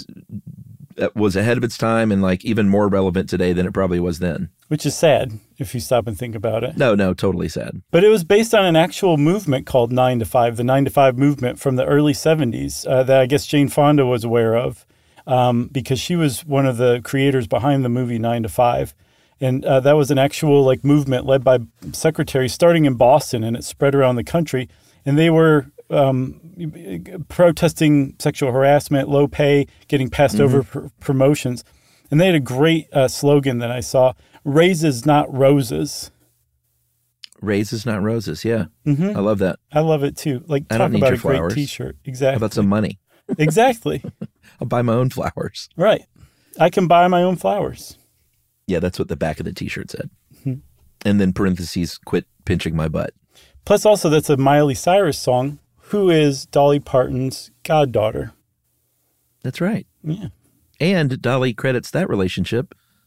it was ahead of its time and like even more relevant today than it probably was then.
Which is sad if you stop and think about it.
No, no, totally sad.
But it was based on an actual movement called Nine to Five, the Nine to Five movement from the early seventies uh, that I guess Jane Fonda was aware of um, because she was one of the creators behind the movie Nine to Five. And uh, that was an actual like movement led by secretaries starting in Boston, and it spread around the country. And they were um, protesting sexual harassment, low pay, getting passed
Mm-hmm.
over pr- promotions. And they had a great uh, slogan that I saw, raises, not roses.
Raises, not roses. Yeah.
Mm-hmm.
I love that.
I love it too. Like,
I
talk
don't need
about
your
a great
flowers.
T-shirt.
How
Exactly.
about some money?
Exactly.
I'll buy my own flowers.
Right. I can buy my own flowers.
Yeah, that's what the back of the T-shirt said.
Mhm.
And then parentheses, quit pinching my butt.
Plus, also, that's a Miley Cyrus song, who is Dolly Parton's goddaughter.
That's right.
Yeah.
And Dolly credits that relationship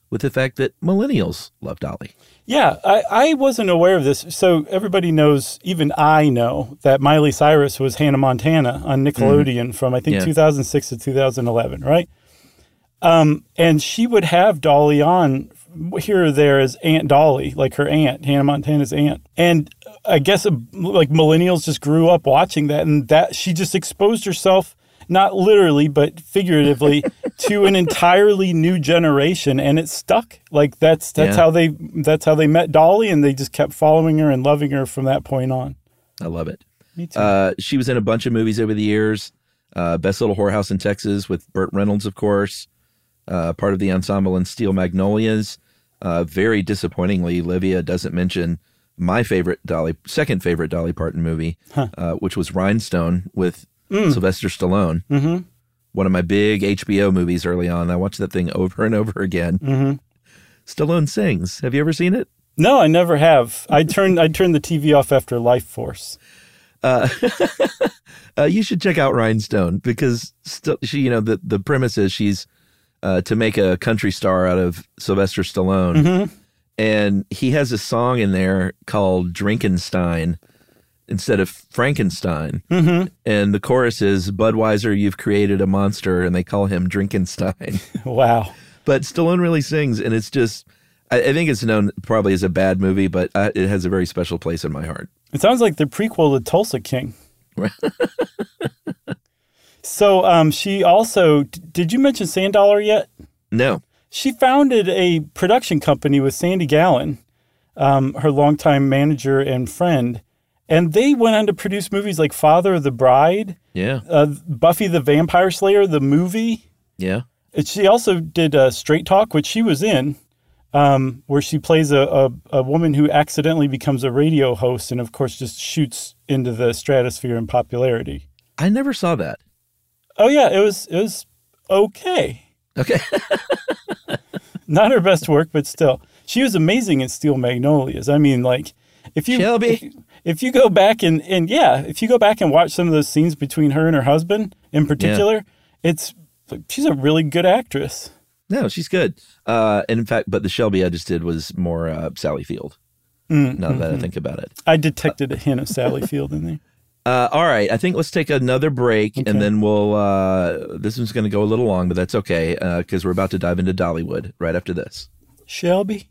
with the fact that millennials love Dolly.
Yeah, I, I wasn't aware of this. So everybody knows, even I know, that Miley Cyrus was Hannah Montana on Nickelodeon mm. from, I think, yeah. two thousand six to two thousand eleven, right? Um, and she would have Dolly on here or there as Aunt Dolly, like her aunt, Hannah Montana's aunt. And I guess uh, like millennials just grew up watching that, and that she just exposed herself, not literally, but figuratively, to an entirely new generation, and it stuck. Like that's that's yeah. how they that's how they met Dolly, and they just kept following her and loving her from that point on.
I love it.
Me too.
Uh, she was in a bunch of movies over the years. Uh, Best Little Whorehouse in Texas with Burt Reynolds, of course. Uh, part of the ensemble in Steel Magnolias. Uh, very disappointingly, Livia doesn't mention my favorite Dolly, second favorite Dolly Parton movie, huh. uh, which was Rhinestone with mm. Sylvester Stallone.
Mm-hmm.
One of my big H B O movies early on. I watched that thing over and over again.
Mm-hmm.
Stallone sings. Have you ever seen it?
No, I never have. I turned I turned the T V off after Life Force.
Uh, uh, you should check out Rhinestone because st- she, you know, the the premise is she's uh, to make a country star out of Sylvester Stallone,
mm-hmm.
and he has a song in there called Drinkenstein instead of Frankenstein,
mm-hmm.
and the chorus is Budweiser, you've created a monster, and they call him Drinkenstein.
Wow!
But Stallone really sings, and it's just. I think it's known probably as a bad movie, but uh, it has a very special place in my heart.
It sounds like the prequel to Tulsa King. So um, she also, did you mention Sand Dollar yet?
No.
She founded a production company with Sandy Gallen, um, her longtime manager and friend, and they went on to produce movies like Father of the Bride,
yeah,
uh, Buffy the Vampire Slayer, the movie.
Yeah.
And she also did uh, Straight Talk, which she was in. Um, where she plays a, a, a woman who accidentally becomes a radio host and, of course, just shoots into the stratosphere in popularity.
I never saw that.
Oh, yeah. It was it was okay.
Okay.
Not her best work, but still. She was amazing in Steel Magnolias. I mean, like, if you
Shelby.
If, if you go back and, and, yeah, if you go back and watch some of those scenes between her and her husband in particular, yeah. it's she's a really good actress.
No, she's good. Uh, and in fact, but the Shelby I just did was more uh, Sally Field.
Mm-hmm.
Now that I think about it.
I detected a hint of Sally Field in there.
Uh, all right. I think let's take another break,
okay.
and then we'll, uh, this one's going to go a little long, but that's okay, because uh, we're about to dive into Dollywood right after this.
Shelby?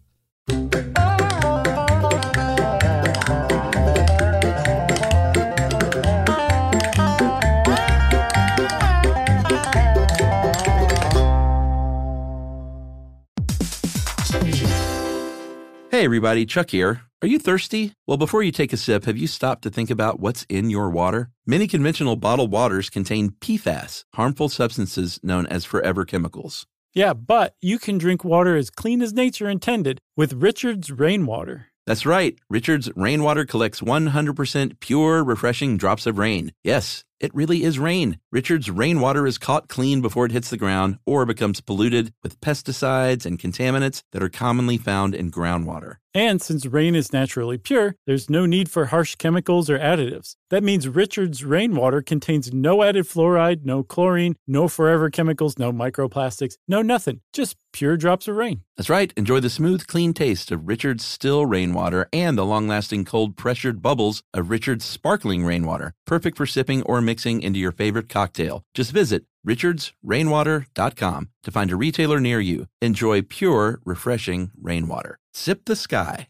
Hey everybody, Chuck here. Are you thirsty? Well, before you take a sip, have you stopped to think about what's in your water? Many conventional bottled waters contain P FAS, harmful substances known as forever chemicals.
Yeah, but you can drink water as clean as nature intended with Richard's Rainwater.
That's right. Richard's Rainwater collects one hundred percent pure, refreshing drops of rain. Yes, it really is rain. Richard's Rainwater is caught clean before it hits the ground or becomes polluted with pesticides and contaminants that are commonly found in groundwater.
And since rain is naturally pure, there's no need for harsh chemicals or additives. That means Richard's Rainwater contains no added fluoride, no chlorine, no forever chemicals, no microplastics, no nothing. Just pure drops of rain.
That's right. Enjoy the smooth, clean taste of Richard's still rainwater and the long-lasting cold pressured bubbles of Richard's sparkling rainwater. Perfect for sipping or mixing into your favorite cocktail. Just visit richards rainwater dot com to find a retailer near you. Enjoy pure, refreshing rainwater. Sip the sky.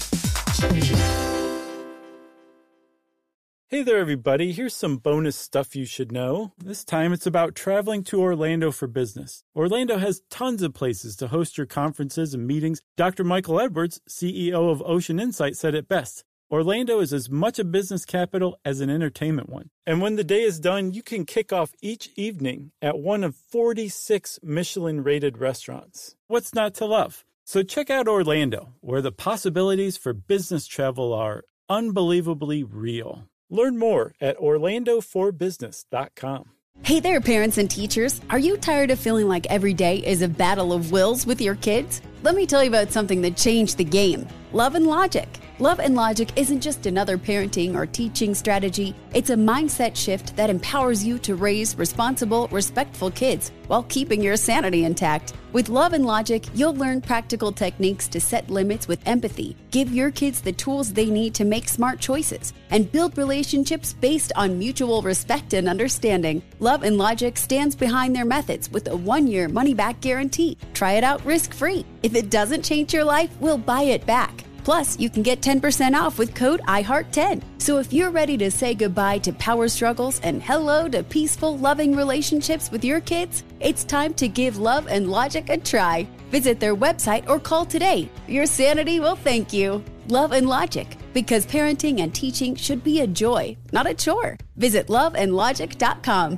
Hey there, everybody. Here's some bonus stuff you should know. This time it's about traveling to Orlando for business. Orlando has tons of places to host your conferences and meetings. Doctor Michael Edwards, C E O of Ocean Insight, said it best. Orlando is as much a business capital as an entertainment one. And when the day is done, you can kick off each evening at one of forty-six Michelin-rated restaurants. What's not to love? So check out Orlando, where the possibilities for business travel are unbelievably real. Learn more at orlando for business dot com.
Hey there, parents and teachers. Are you tired of feeling like every day is a battle of wills with your kids? Let me tell you about something that changed the game. Love and Logic. Love and Logic isn't just another parenting or teaching strategy. It's a mindset shift that empowers you to raise responsible, respectful kids while keeping your sanity intact. With Love and Logic, you'll learn practical techniques to set limits with empathy, give your kids the tools they need to make smart choices, and build relationships based on mutual respect and understanding. Love and Logic stands behind their methods with a one-year money-back guarantee. Try it out risk-free. If it doesn't change your life, we'll buy it back. Plus, you can get ten percent off with code I heart ten. So if you're ready to say goodbye to power struggles and hello to peaceful, loving relationships with your kids, it's time to give Love and Logic a try. Visit their website or call today. Your sanity will thank you. Love and Logic, because parenting and teaching should be a joy, not a chore. Visit love and logic dot com.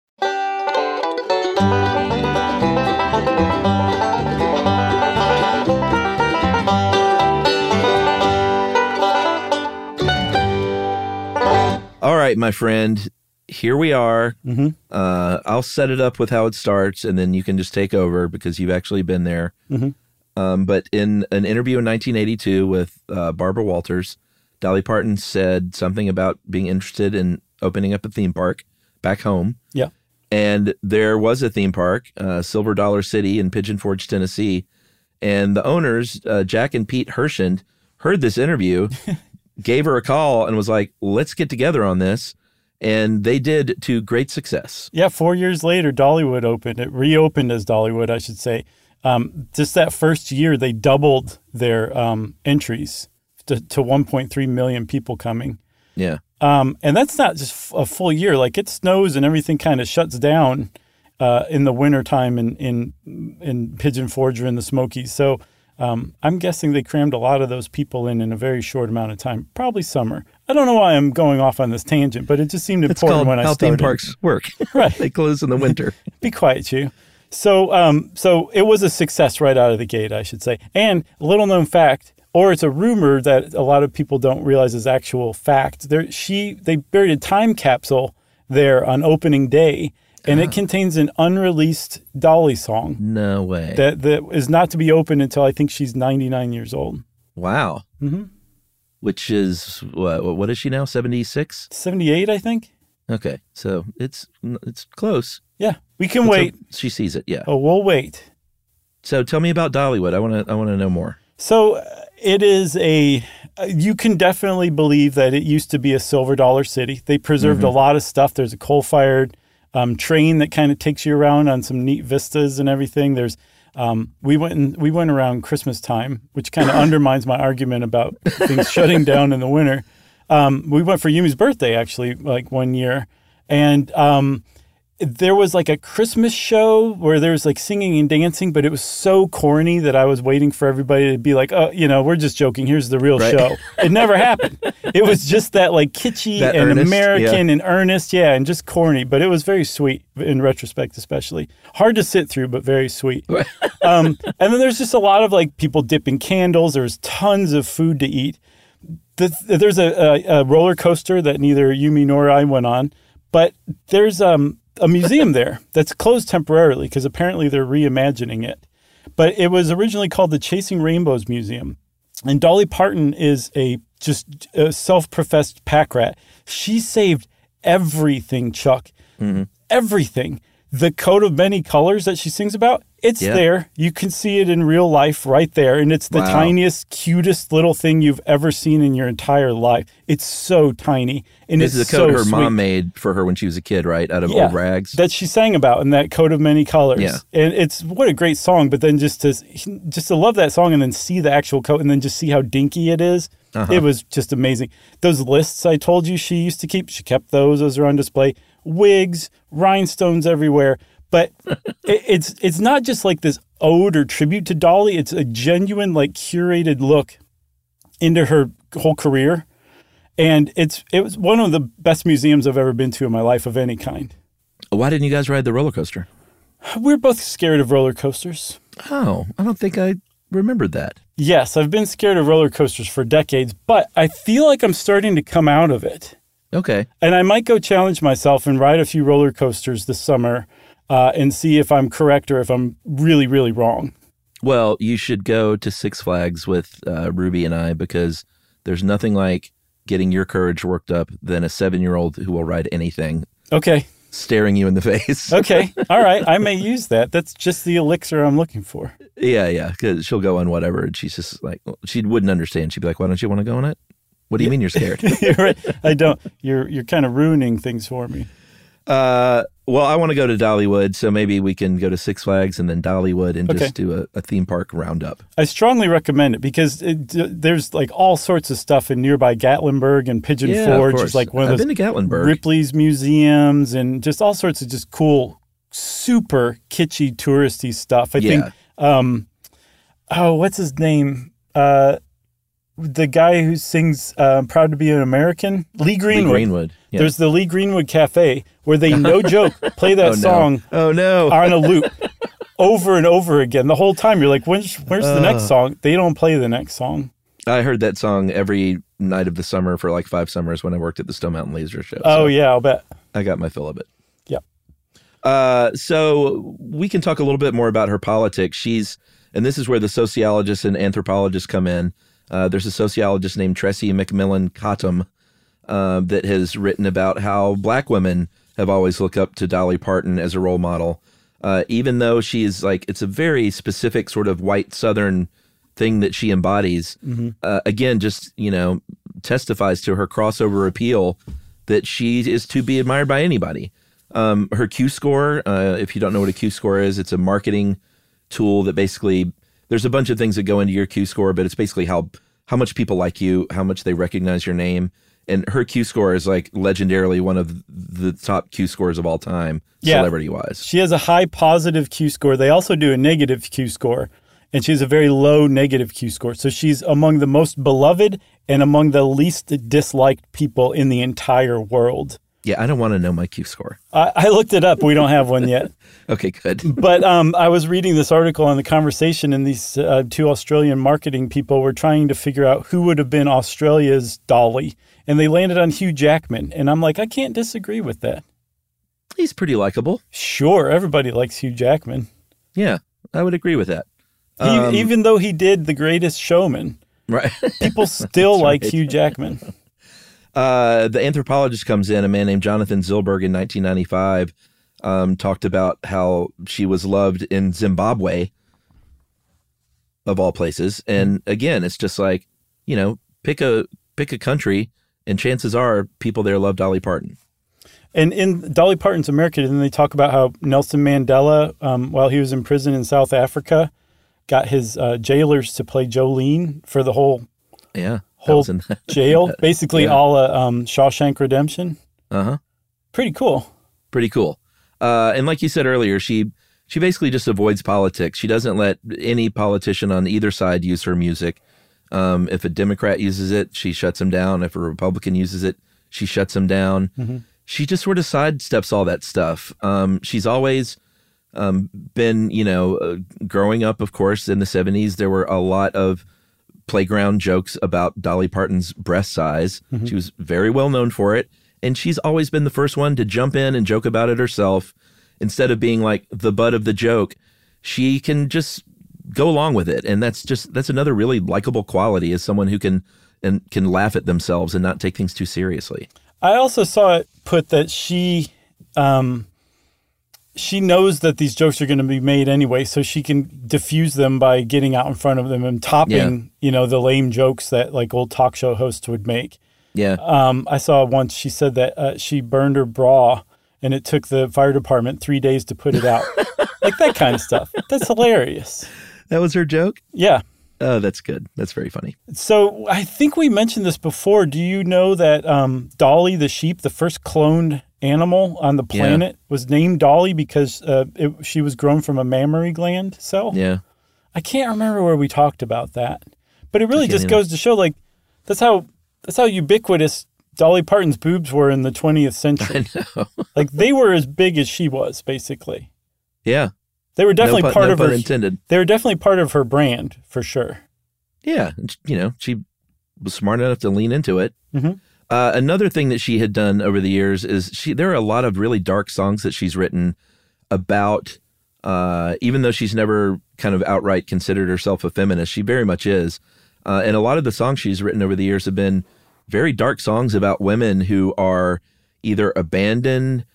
All right, my friend, here we are.
Mm-hmm.
Uh, I'll set it up with how it starts, and then you can just take over because you've actually been there.
Mm-hmm.
Um, but in an interview in nineteen eighty-two with uh, Barbara Walters, Dolly Parton said something about being interested in opening up a theme park back home.
Yeah.
And there was a theme park, uh, Silver Dollar City in Pigeon Forge, Tennessee. And the owners, uh, Jack and Pete Hershend, heard this interview, gave her a call and was like, let's get together on this. And they did to great success.
Yeah, four years later, Dollywood opened. It reopened as Dollywood, I should say. Um, just that first year, they doubled their um, entries to, to one point three million people coming.
Yeah.
Um, and that's not just a full year. Like, it snows and everything kind of shuts down uh, in the wintertime in, in, in Pigeon Forge or in the Smokies. So Um, I'm guessing they crammed a lot of those people in in a very short amount of time, probably summer. I don't know why I'm going off on this tangent, but it just seemed
it's
important when I
how
started.
theme parks work.
Right.
They close in the winter.
Be quiet, you. So, um, so it was a success right out of the gate, I should say. And a little known fact, or it's a rumor that a lot of people don't realize is actual fact. There, she, they buried a time capsule there on opening day. And it contains an unreleased Dolly song.
No way.
That that is not to be opened until I think she's ninety-nine years old.
Wow.
Mm-hmm.
Which is, what, what is she now, seventy-six?
seventy-eight, I think.
Okay, so it's it's close.
Yeah, we can
Let's
wait.
hope she sees it, yeah.
Oh, we'll wait.
So tell me about Dollywood. I want to I want to know more.
So uh, it is a, uh, you can definitely believe that it used to be a silver dollar city. They preserved
Mm-hmm.
a lot of stuff. There's a coal-fired Um, train that kind of takes you around on some neat vistas and everything. There's, um, we went and we went around Christmas time, which kind of undermines my argument about things shutting down in the winter. Um, we went for Yumi's birthday actually, like one year, and um, there was like a Christmas show where there was like singing and dancing, but it was so corny that I was waiting for everybody to be like, oh, you know, we're just joking. Here's the real
Right.
show. It never happened. It was just that like kitschy
That
and
earnest,
American
yeah.
and earnest. Yeah. And just corny, but it was very sweet in retrospect, especially. Hard to sit through, but very sweet. um, and then there's just a lot of like people dipping candles. There's tons of food to eat. The, there's a, a, a roller coaster that neither Yumi nor I went on, but there's um, a museum there that's closed temporarily because apparently they're reimagining it. But it was originally called the Chasing Rainbows Museum. And Dolly Parton is a just a self-professed pack rat. She saved everything, Chuck.
Mm-hmm.
Everything. The coat of many colors that she sings about, it's
Yeah.
there. You can see it in real life right there. And it's the
Wow.
tiniest, cutest little thing you've ever seen in your entire life. It's so tiny. And
This
it's
is a coat
so
her
sweet.
mom made for her when she was a kid, right? Out of
Yeah,
old rags.
that she sang about in that coat of many colors.
Yeah.
And it's what a great song. But then just to just to love that song and then see the actual coat and then just see how dinky it is,
Uh-huh.
it was just amazing. Those lists I told you she used to keep, she kept those. Those are on display. Wigs, rhinestones everywhere. But it, it's it's not just like this ode or tribute to Dolly. It's a genuine, like curated look into her whole career. And it's it was one of the best museums I've ever been to in my life of any kind.
Why didn't you guys ride the roller coaster?
We're both scared of roller coasters.
Oh, I don't think I remembered that.
Yes, I've been scared of roller coasters for decades, but I feel like I'm starting to come out of it.
Okay.
And I might go challenge myself and ride a few roller coasters this summer uh, and see if I'm correct or if I'm really, really wrong.
Well, you should go to Six Flags with uh, Ruby and I because there's nothing like getting your courage worked up than a seven-year-old who will ride anything
Okay.
staring you in the face.
Okay. All right. I may use that. That's just the elixir I'm looking for.
Yeah, yeah, because she'll go on whatever, and she's just like, she wouldn't understand. She'd be like, why don't you want to go on it? What do you mean you're scared?
You're right. I don't. You're you're kind of ruining things for me.
Uh, well, I want to go to Dollywood, so maybe we can go to Six Flags and then Dollywood and
Okay.
just do a, a theme park roundup.
I strongly recommend it because it, there's like all sorts of stuff in nearby Gatlinburg and Pigeon
Yeah, of
Forge.
course.
It's like one of
I've
those
been to Gatlinburg.
Ripley's museums and just all sorts of just cool, super kitschy touristy stuff. I
Yeah.
think. Um, oh, what's his name? Uh, the guy who sings uh, "Proud to Be an American," Lee Greenwood.
Lee Greenwood. Yeah.
There's the Lee Greenwood Cafe where they, no joke, play that
oh, no.
song
Oh, no.
on a loop over and over again. The whole time you're like, where's, where's the next song? They don't play the next song.
I heard that song every night of the summer for like five summers when I worked at the Stone Mountain Laser Show.
Oh,
so
yeah, I'll bet.
I got my fill of it.
Yeah.
Uh, so we can talk a little bit more about her politics. She's, and this is where the sociologists and anthropologists come in. Uh, there's a sociologist named Tressie McMillan Cottom uh, that has written about how black women have always looked up to Dolly Parton as a role model, uh, even though she's like, it's a very specific sort of white Southern thing that she embodies.
Mm-hmm.
Uh, again, just, you know, testifies to her crossover appeal that she is to be admired by anybody. Um, her Q score, uh, if you don't know what a Q score is, it's a marketing tool that basically, there's a bunch of things that go into your Q score, but it's basically how how much people like you, how much they recognize your name. And her Q score is like legendarily one of the top Q scores of all time,
Yeah.
celebrity-wise.
She has a high positive Q score. They also do a negative Q score, and she has a very low negative Q score. So she's among the most beloved and among the least disliked people in the entire world.
Yeah, I don't want to know my Q score.
I, I looked it up. We don't have one yet.
Okay, good.
But um, I was reading this article on The Conversation, and these uh, two Australian marketing people were trying to figure out who would have been Australia's Dolly, and they landed on Hugh Jackman. And I'm like, I can't disagree with that.
He's pretty likable.
Sure, everybody likes Hugh Jackman.
Yeah, I would agree with that.
He,
Um,
even though he did The Greatest Showman,
Right.
people still
That's
like
right.
Hugh Jackman.
Uh, the anthropologist comes in, a man named Jonathan Zilberg in nineteen ninety-five, um, talked about how she was loved in Zimbabwe, of all places. And again, it's just like, you know, pick a pick a country, and chances are people there love Dolly Parton.
And in Dolly Parton's America, then they talk about how Nelson Mandela, um, while he was in prison in South Africa, got his uh, jailers to play Jolene for the whole
Yeah. that
whole
was in-
jail, basically
Yeah.
all uh, um, Shawshank Redemption.
Uh-huh.
Pretty cool.
Pretty cool. Uh, and like you said earlier, she she basically just avoids politics. She doesn't let any politician on either side use her music. Um, if a Democrat uses it, she shuts him down. If a Republican uses it, she shuts him down.
Mm-hmm.
She just sort of sidesteps all that stuff. Um, she's always um, been, you know, uh, growing up, of course, in the seventies, there were a lot of playground jokes about Dolly Parton's breast size.
Mm-hmm.
She was very well known for it. And she's always been the first one to jump in and joke about it herself. Instead of being like the butt of the joke, she can just go along with it. And that's just, that's another really likable quality, is someone who can and can laugh at themselves and not take things too seriously.
I also saw it put that she um, she knows that these jokes are going to be made anyway, so she can diffuse them by getting out in front of them and topping,
Yeah.
you know, the lame jokes that like old talk show hosts would make.
Yeah.
Um, I saw once she said that uh, she burned her bra and it took the fire department three days to put it out. Like that kind of stuff. That's hilarious.
That was her joke?
Yeah.
Oh, that's good. That's very funny.
So I think we mentioned this before. Do you know that um, Dolly the sheep, the first cloned animal on the planet, yeah. was named Dolly because uh, it, she was grown from a mammary gland cell?
Yeah.
I can't remember where we talked about that. But it really just
either.
goes to show, like, that's how that's how ubiquitous Dolly Parton's boobs were in the twentieth century.
I know.
Like, they were as big as she was, basically.
Yeah.
They were definitely
no pun,
part
no
of
pun
her.
intended.
They were definitely part of her brand, for sure.
Yeah. You know, she was smart enough to lean into it.
Mm-hmm.
Uh, another thing that she had done over the years is she. There are a lot of really dark songs that she's written about. Uh, even though she's never kind of outright considered herself a feminist, she very much is. Uh, and a lot of the songs she's written over the years have been very dark songs about women who are either abandoned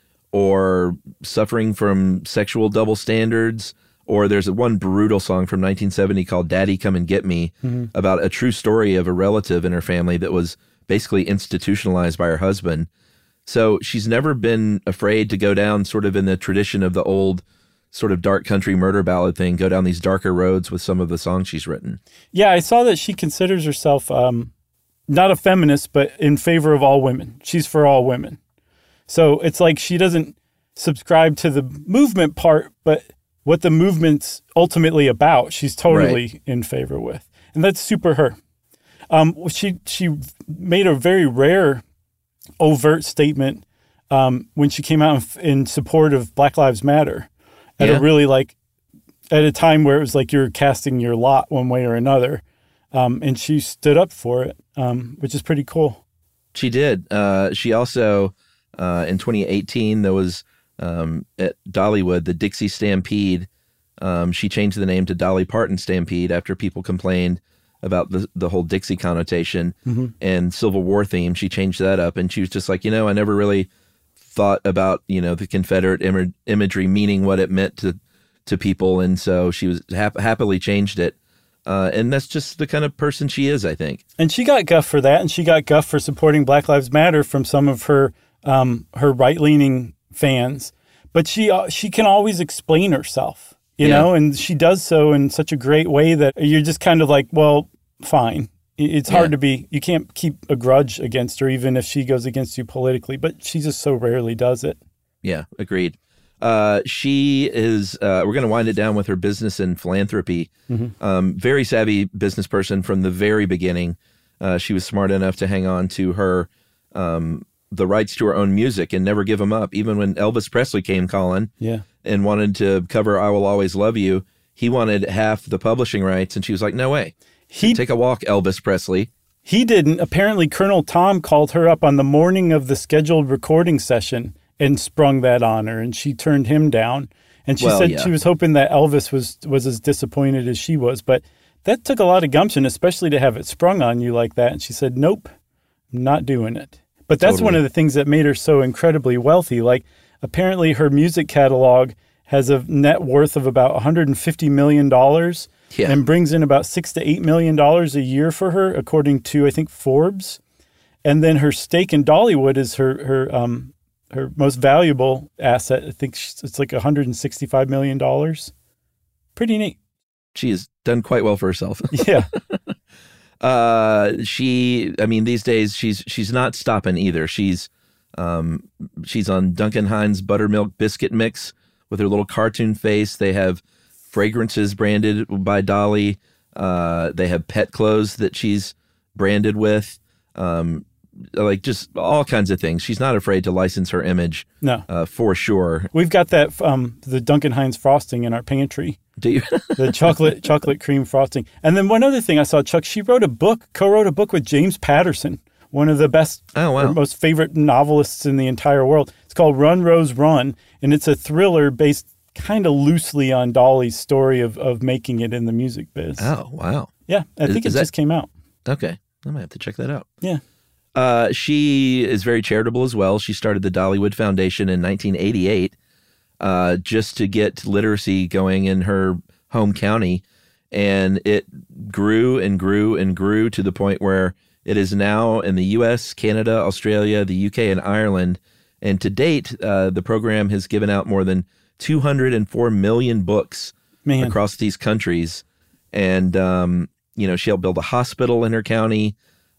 or suffering from sexual double standards. Or there's one brutal song from nineteen seventy called Daddy Come and Get Me, mm-hmm. about a true story of a relative in her family that was basically institutionalized by her husband. So she's never been afraid to go down sort of in the tradition of the old sort of dark country murder ballad thing, go down these darker roads with some of the songs she's written.
Yeah, I saw that she considers herself um, not a feminist, but in favor of all women. She's for all women. So it's like she doesn't subscribe to the movement part, but what the movement's ultimately about, she's totally right. in favor with. And that's super her. Um, she she made a very rare overt statement um, when she came out in support of Black Lives Matter at yeah. a really like, at a time where it was like you're casting your lot one way or another. Um, and she stood up for it, um, which is pretty cool.
She did. Uh, she also, uh, in twenty eighteen, there was um, at Dollywood, the Dixie Stampede. Um, she changed the name to Dolly Parton Stampede after people complained about the the whole Dixie connotation mm-hmm. and Civil War theme. She changed that up, and she was just like, you know, I never really thought about, you know, the Confederate Im- imagery meaning what it meant to to people, and so she was hap- happily changed it. Uh, and that's just the kind of person she is, I think.
And she got guff for that, and she got guff for supporting Black Lives Matter from some of her um, her right-leaning fans. But she uh, she can always explain herself, you yeah. know, and she does so in such a great way that you're just kind of like, well, fine. It's hard yeah. to be, you can't keep a grudge against her, even if she goes against you politically, but she just so rarely does it.
Yeah, agreed. Uh, she is, uh, we're going to wind it down with her business and philanthropy. Mm-hmm. Um, very savvy business person from the very beginning. Uh, she was smart enough to hang on to her, um, the rights to her own music and never give them up. Even when Elvis Presley came calling
yeah.
and wanted to cover I Will Always Love You, he wanted half the publishing rights. And she was like, no way. He take a walk, Elvis Presley.
He didn't. Apparently, Colonel Tom called her up on the morning of the scheduled recording session and sprung that on her, and she turned him down. And she well, said yeah. she was hoping that Elvis was was as disappointed as she was. But that took a lot of gumption, especially to have it sprung on you like that. And she said, nope, I'm not doing it. But that's totally. One of the things that made her so incredibly wealthy. Like, apparently her music catalog has a net worth of about one hundred fifty million dollars. Yeah. And brings in about six to eight million dollars a year for her, according to I think Forbes. And then her stake in Dollywood is her her um her most valuable asset. I think it's like one hundred sixty-five million dollars. Pretty neat.
She has done quite well for herself.
Yeah.
uh, she, I mean, these days she's she's not stopping either. She's um she's on Duncan Hines buttermilk biscuit mix with her little cartoon face. They have fragrances branded by Dolly. Uh, they have pet clothes that she's branded with, um, like just all kinds of things. She's not afraid to license her image,
no,
uh, for sure.
We've got that um, the Duncan Hines frosting in our pantry.
Do you?
The chocolate chocolate cream frosting. And then one other thing I saw, Chuck, she wrote a book, co-wrote a book with James Patterson, one of the best,
oh, wow.
most favorite novelists in the entire world. It's called Run, Rose, Run, and it's a thriller based kind of loosely on Dolly's story of, of making it in the music biz.
Oh, wow.
Yeah, I is, think it just that, came out.
Okay. I might have to check that out.
Yeah.
Uh, she is very charitable as well. She started the Dollywood Foundation in nineteen eighty-eight uh, just to get literacy going in her home county. And it grew and grew and grew to the point where it is now in the U S, Canada, Australia, the U K, and Ireland. And to date, uh, the program has given out more than two hundred four million books Man. across these countries. And, um, you know, she'll build a hospital in her county.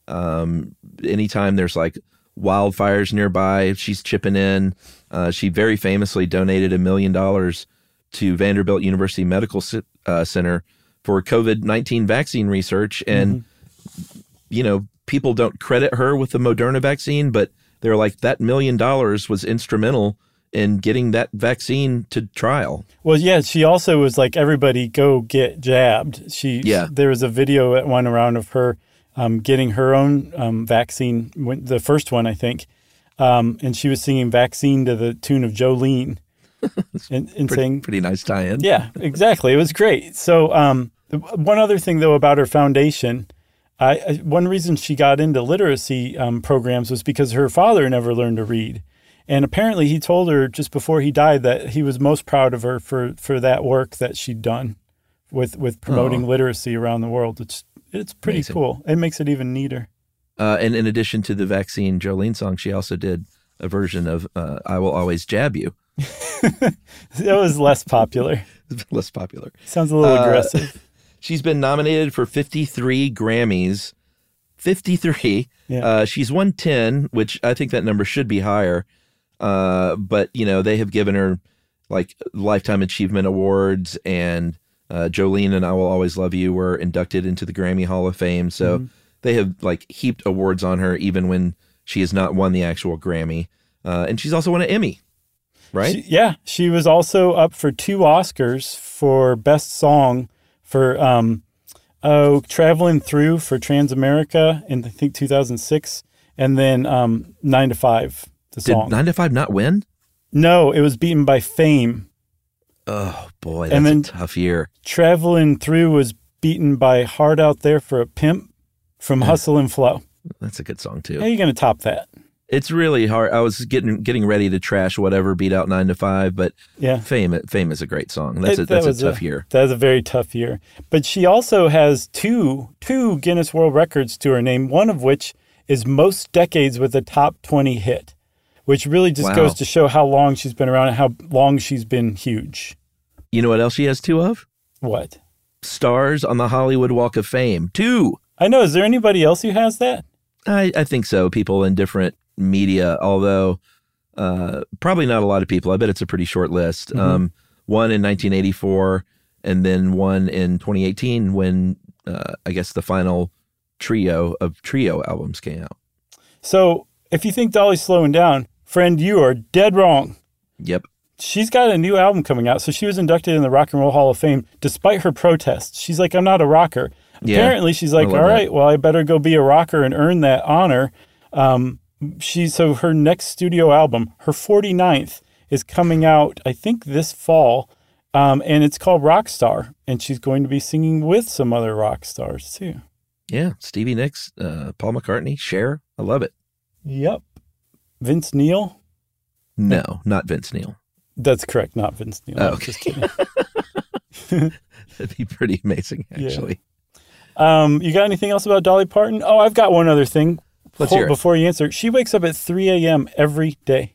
Um, anytime there's like wildfires nearby, she's chipping in. Uh, she very famously donated a million dollars to Vanderbilt University Medical uh, Center for COVID nineteen vaccine research. And, mm-hmm. you know, people don't credit her with the Moderna vaccine, but they're like, that million dollars was instrumental in getting that vaccine to trial.
Well, yeah, she also was like, everybody go get jabbed. She,
yeah.
There was a video that went around of her um, getting her own um, vaccine, the first one, I think, um, and she was singing Vaccine to the tune of Jolene. and, and
pretty,
saying,
pretty nice tie-in.
Yeah, exactly. It was great. So um, one other thing, though, about her foundation, I, I one reason she got into literacy um, programs was because her father never learned to read. And apparently he told her just before he died that he was most proud of her for, for that work that she'd done with, with promoting oh. literacy around the world. It's, it's pretty Amazing. Cool. It makes it even neater.
Uh, and in addition to the Vaccine Jolene song, she also did a version of uh, I Will Always Jab You.
It was less popular.
Less popular.
Sounds a little uh, aggressive.
She's been nominated for fifty-three Grammys. fifty-three. Yeah. Uh, she's won ten, which I think that number should be higher. Uh, but, you know, they have given her like Lifetime Achievement Awards, and uh, Jolene and I Will Always Love You were inducted into the Grammy Hall of Fame. So mm-hmm. they have like heaped awards on her even when she has not won the actual Grammy. Uh, and she's also won an Emmy, right?
She, yeah. She was also up for two Oscars for Best Song for um, oh, Traveling Through for Transamerica in, I think, two thousand six. And then um, Nine to Five, the song.
Did Nine to Five not win?
No, it was beaten by Fame.
Oh, boy, that's
and then
a tough year.
Traveling Through was beaten by Hard Out There for a Pimp from yeah. Hustle and Flow.
That's a good song, too.
How are you going to top that?
It's really hard. I was getting getting ready to trash whatever beat out Nine to Five, but yeah. Fame Fame is a great song. That's it, a, that's that a tough
a,
year.
That was a very tough year. But she also has two two Guinness World Records to her name, one of which is most decades with a top twenty hit, which really just
wow.
goes to show how long she's been around and how long she's been huge.
You know what else she has two of?
What?
Stars on the Hollywood Walk of Fame. Two.
I know. Is there anybody else who has that?
I, I think so. People in different media, although uh, probably not a lot of people. I bet it's a pretty short list. Mm-hmm. Um, one in nineteen eighty-four, and then one in twenty eighteen when uh, I guess the final trio of trio albums came out.
So if you think Dolly's slowing down, friend, you are dead wrong.
Yep.
She's got a new album coming out. So she was inducted in the Rock and Roll Hall of Fame despite her protests. She's like, I'm not a rocker. Yeah, apparently she's like, all right, that. well, I better go be a rocker and earn that honor. Um, she so her next studio album, her forty-ninth, is coming out, I think, this fall, um, and it's called Rockstar, and she's going to be singing with some other rock stars too.
Yeah, Stevie Nicks, uh, Paul McCartney, Cher. I love it.
Yep. Vince Neil?
No, not Vince Neil.
That's correct, not Vince Neil.
Oh, okay. Just kidding. That'd be pretty amazing, actually.
Yeah. Um, you got anything else about Dolly Parton? Oh, I've got one other thing.
Let's hear it.
Before you answer, she wakes up at three a.m. every day.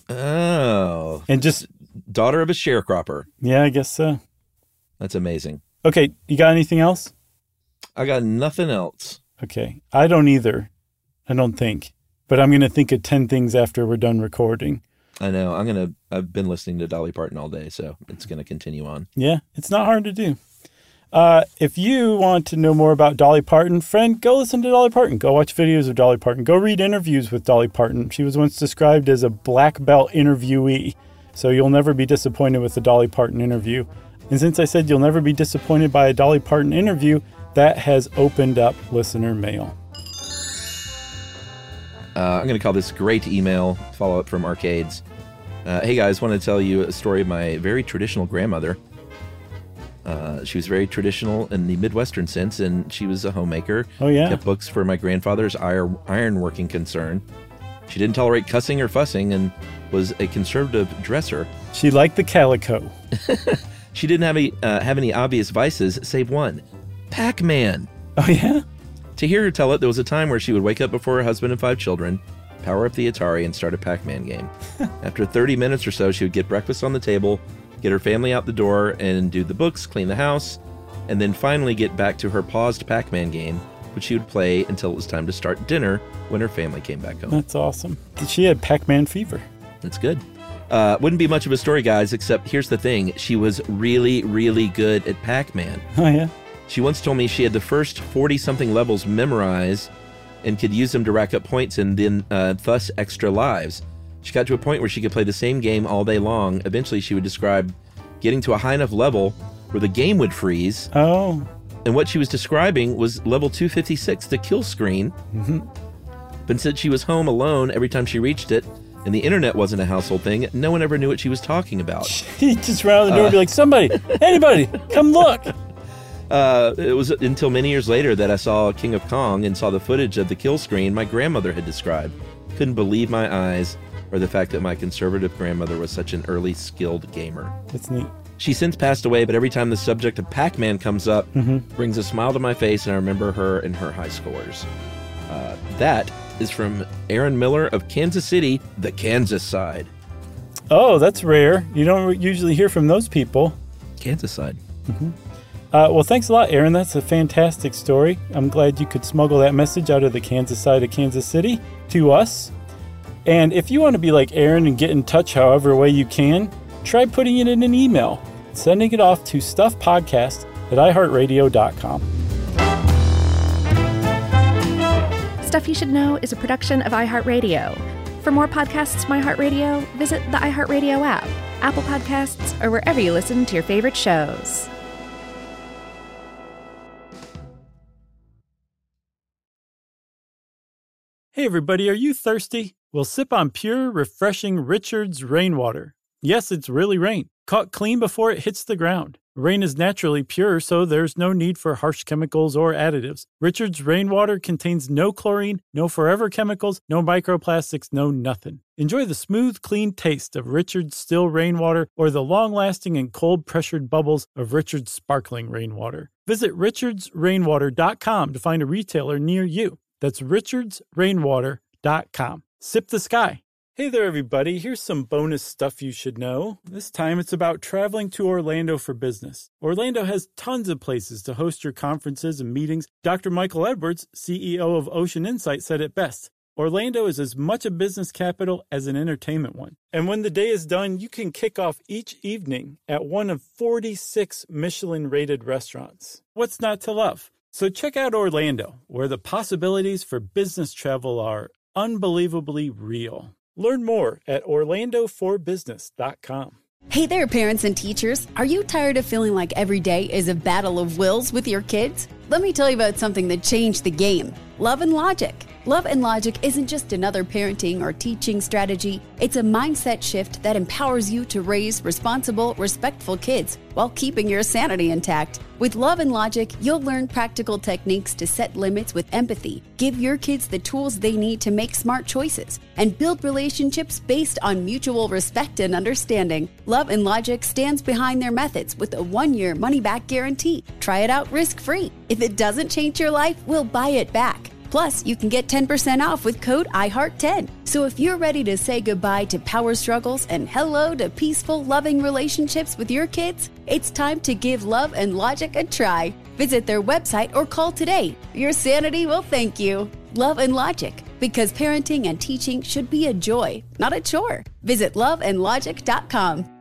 Oh.
And just...
Daughter of a sharecropper.
Yeah, I guess so.
That's amazing.
Okay, you got anything else?
I got nothing else.
Okay, I don't either. I don't think. But I'm going to think of ten things after we're done recording.
I know. I'm going to... I've been listening to Dolly Parton all day, so it's going to continue on.
Yeah, it's not hard to do. Uh, if you want to know more about Dolly Parton, friend, go listen to Dolly Parton. Go watch videos of Dolly Parton. Go read interviews with Dolly Parton. She was once described as a black belt interviewee. So you'll never be disappointed with a Dolly Parton interview. And since I said you'll never be disappointed by a Dolly Parton interview, that has opened up listener mail.
Uh, I'm going to call this great email follow-up from Arcades. Uh, hey guys, want to tell you a story of my very traditional grandmother. Uh, she was very traditional in the Midwestern sense, and she was a homemaker.
Oh, yeah.
Kept books for my grandfather's iron ironworking concern. She didn't tolerate cussing or fussing and was a conservative dresser.
She liked the calico.
She didn't have any, uh, have any obvious vices, save one. Pac-Man.
Oh, yeah?
To hear her tell it, there was a time where she would wake up before her husband and five children, power up the Atari, and start a Pac-Man game. After thirty minutes or so, she would get breakfast on the table, get her family out the door, and do the books, clean the house, and then finally get back to her paused Pac-Man game, which she would play until it was time to start dinner when her family came back home.
That's awesome. She had Pac-Man fever.
That's good. Uh, wouldn't be much of a story, guys, except here's the thing. She was really, really good at Pac-Man.
Oh, yeah?
She once told me she had the first forty-something levels memorized and could use them to rack up points and then uh, thus extra lives. She got to a point where she could play the same game all day long. Eventually, she would describe getting to a high enough level where the game would freeze.
Oh.
And what she was describing was level two fifty-six, the kill screen.
Mm-hmm.
But since she was home alone every time she reached it, and the internet wasn't a household thing, no one ever knew what she was talking about.
She just ran out the door uh, and be like, somebody, anybody, come look.
Uh, it was until many years later that I saw King of Kong and saw the footage of the kill screen my grandmother had described. Couldn't believe my eyes, or the fact that my conservative grandmother was such an early skilled gamer.
That's neat.
She's since passed away, but every time the subject of Pac-Man comes up,
mm-hmm.
brings a smile to my face, and I remember her and her high scores. Uh, that is from Aaron Miller of Kansas City, the Kansas side.
Oh, that's rare. You don't usually hear from those people.
Kansas side.
Mm-hmm. Uh, well, thanks a lot, Aaron. That's a fantastic story. I'm glad you could smuggle that message out of the Kansas side of Kansas City to us. And if you want to be like Aaron and get in touch however way you can, try putting it in an email, sending it off to stuffpodcast at i heart radio dot com.
Stuff You Should Know is a production of iHeartRadio. For more podcasts from iHeartRadio, visit the iHeartRadio app, Apple Podcasts, or wherever you listen to your favorite shows.
Hey everybody, are you thirsty? Well, sip on pure, refreshing Richard's Rainwater. Yes, it's really rain, caught clean before it hits the ground. Rain is naturally pure, so there's no need for harsh chemicals or additives. Richard's Rainwater contains no chlorine, no forever chemicals, no microplastics, no nothing. Enjoy the smooth, clean taste of Richard's Still Rainwater or the long-lasting and cold-pressured bubbles of Richard's Sparkling Rainwater. Visit richards rainwater dot com to find a retailer near you. That's richards rainwater dot com. Sip the sky. Hey there, everybody. Here's some bonus stuff you should know. This time it's about traveling to Orlando for business. Orlando has tons of places to host your conferences and meetings. Doctor Michael Edwards, C E O of Ocean Insight, said it best. Orlando is as much a business capital as an entertainment one. And when the day is done, you can kick off each evening at one of forty-six Michelin-rated restaurants. What's not to love? So check out Orlando, where the possibilities for business travel are unbelievably real. Learn more at orlando for business dot com.
Hey there, parents and teachers. Are you tired of feeling like every day is a battle of wills with your kids? Let me tell you about something that changed the game. Love and Logic. Love and Logic isn't just another parenting or teaching strategy. It's a mindset shift that empowers you to raise responsible, respectful kids while keeping your sanity intact. With Love and Logic, you'll learn practical techniques to set limits with empathy, give your kids the tools they need to make smart choices, and build relationships based on mutual respect and understanding. Love and Logic stands behind their methods with a one-year money-back guarantee. Try it out risk-free. If it doesn't change your life, we'll buy it back. Plus, you can get ten percent off with code I heart ten. So if you're ready to say goodbye to power struggles and hello to peaceful, loving relationships with your kids, it's time to give Love and Logic a try. Visit their website or call today. Your sanity will thank you. Love and Logic, because parenting and teaching should be a joy, not a chore. Visit love and logic dot com.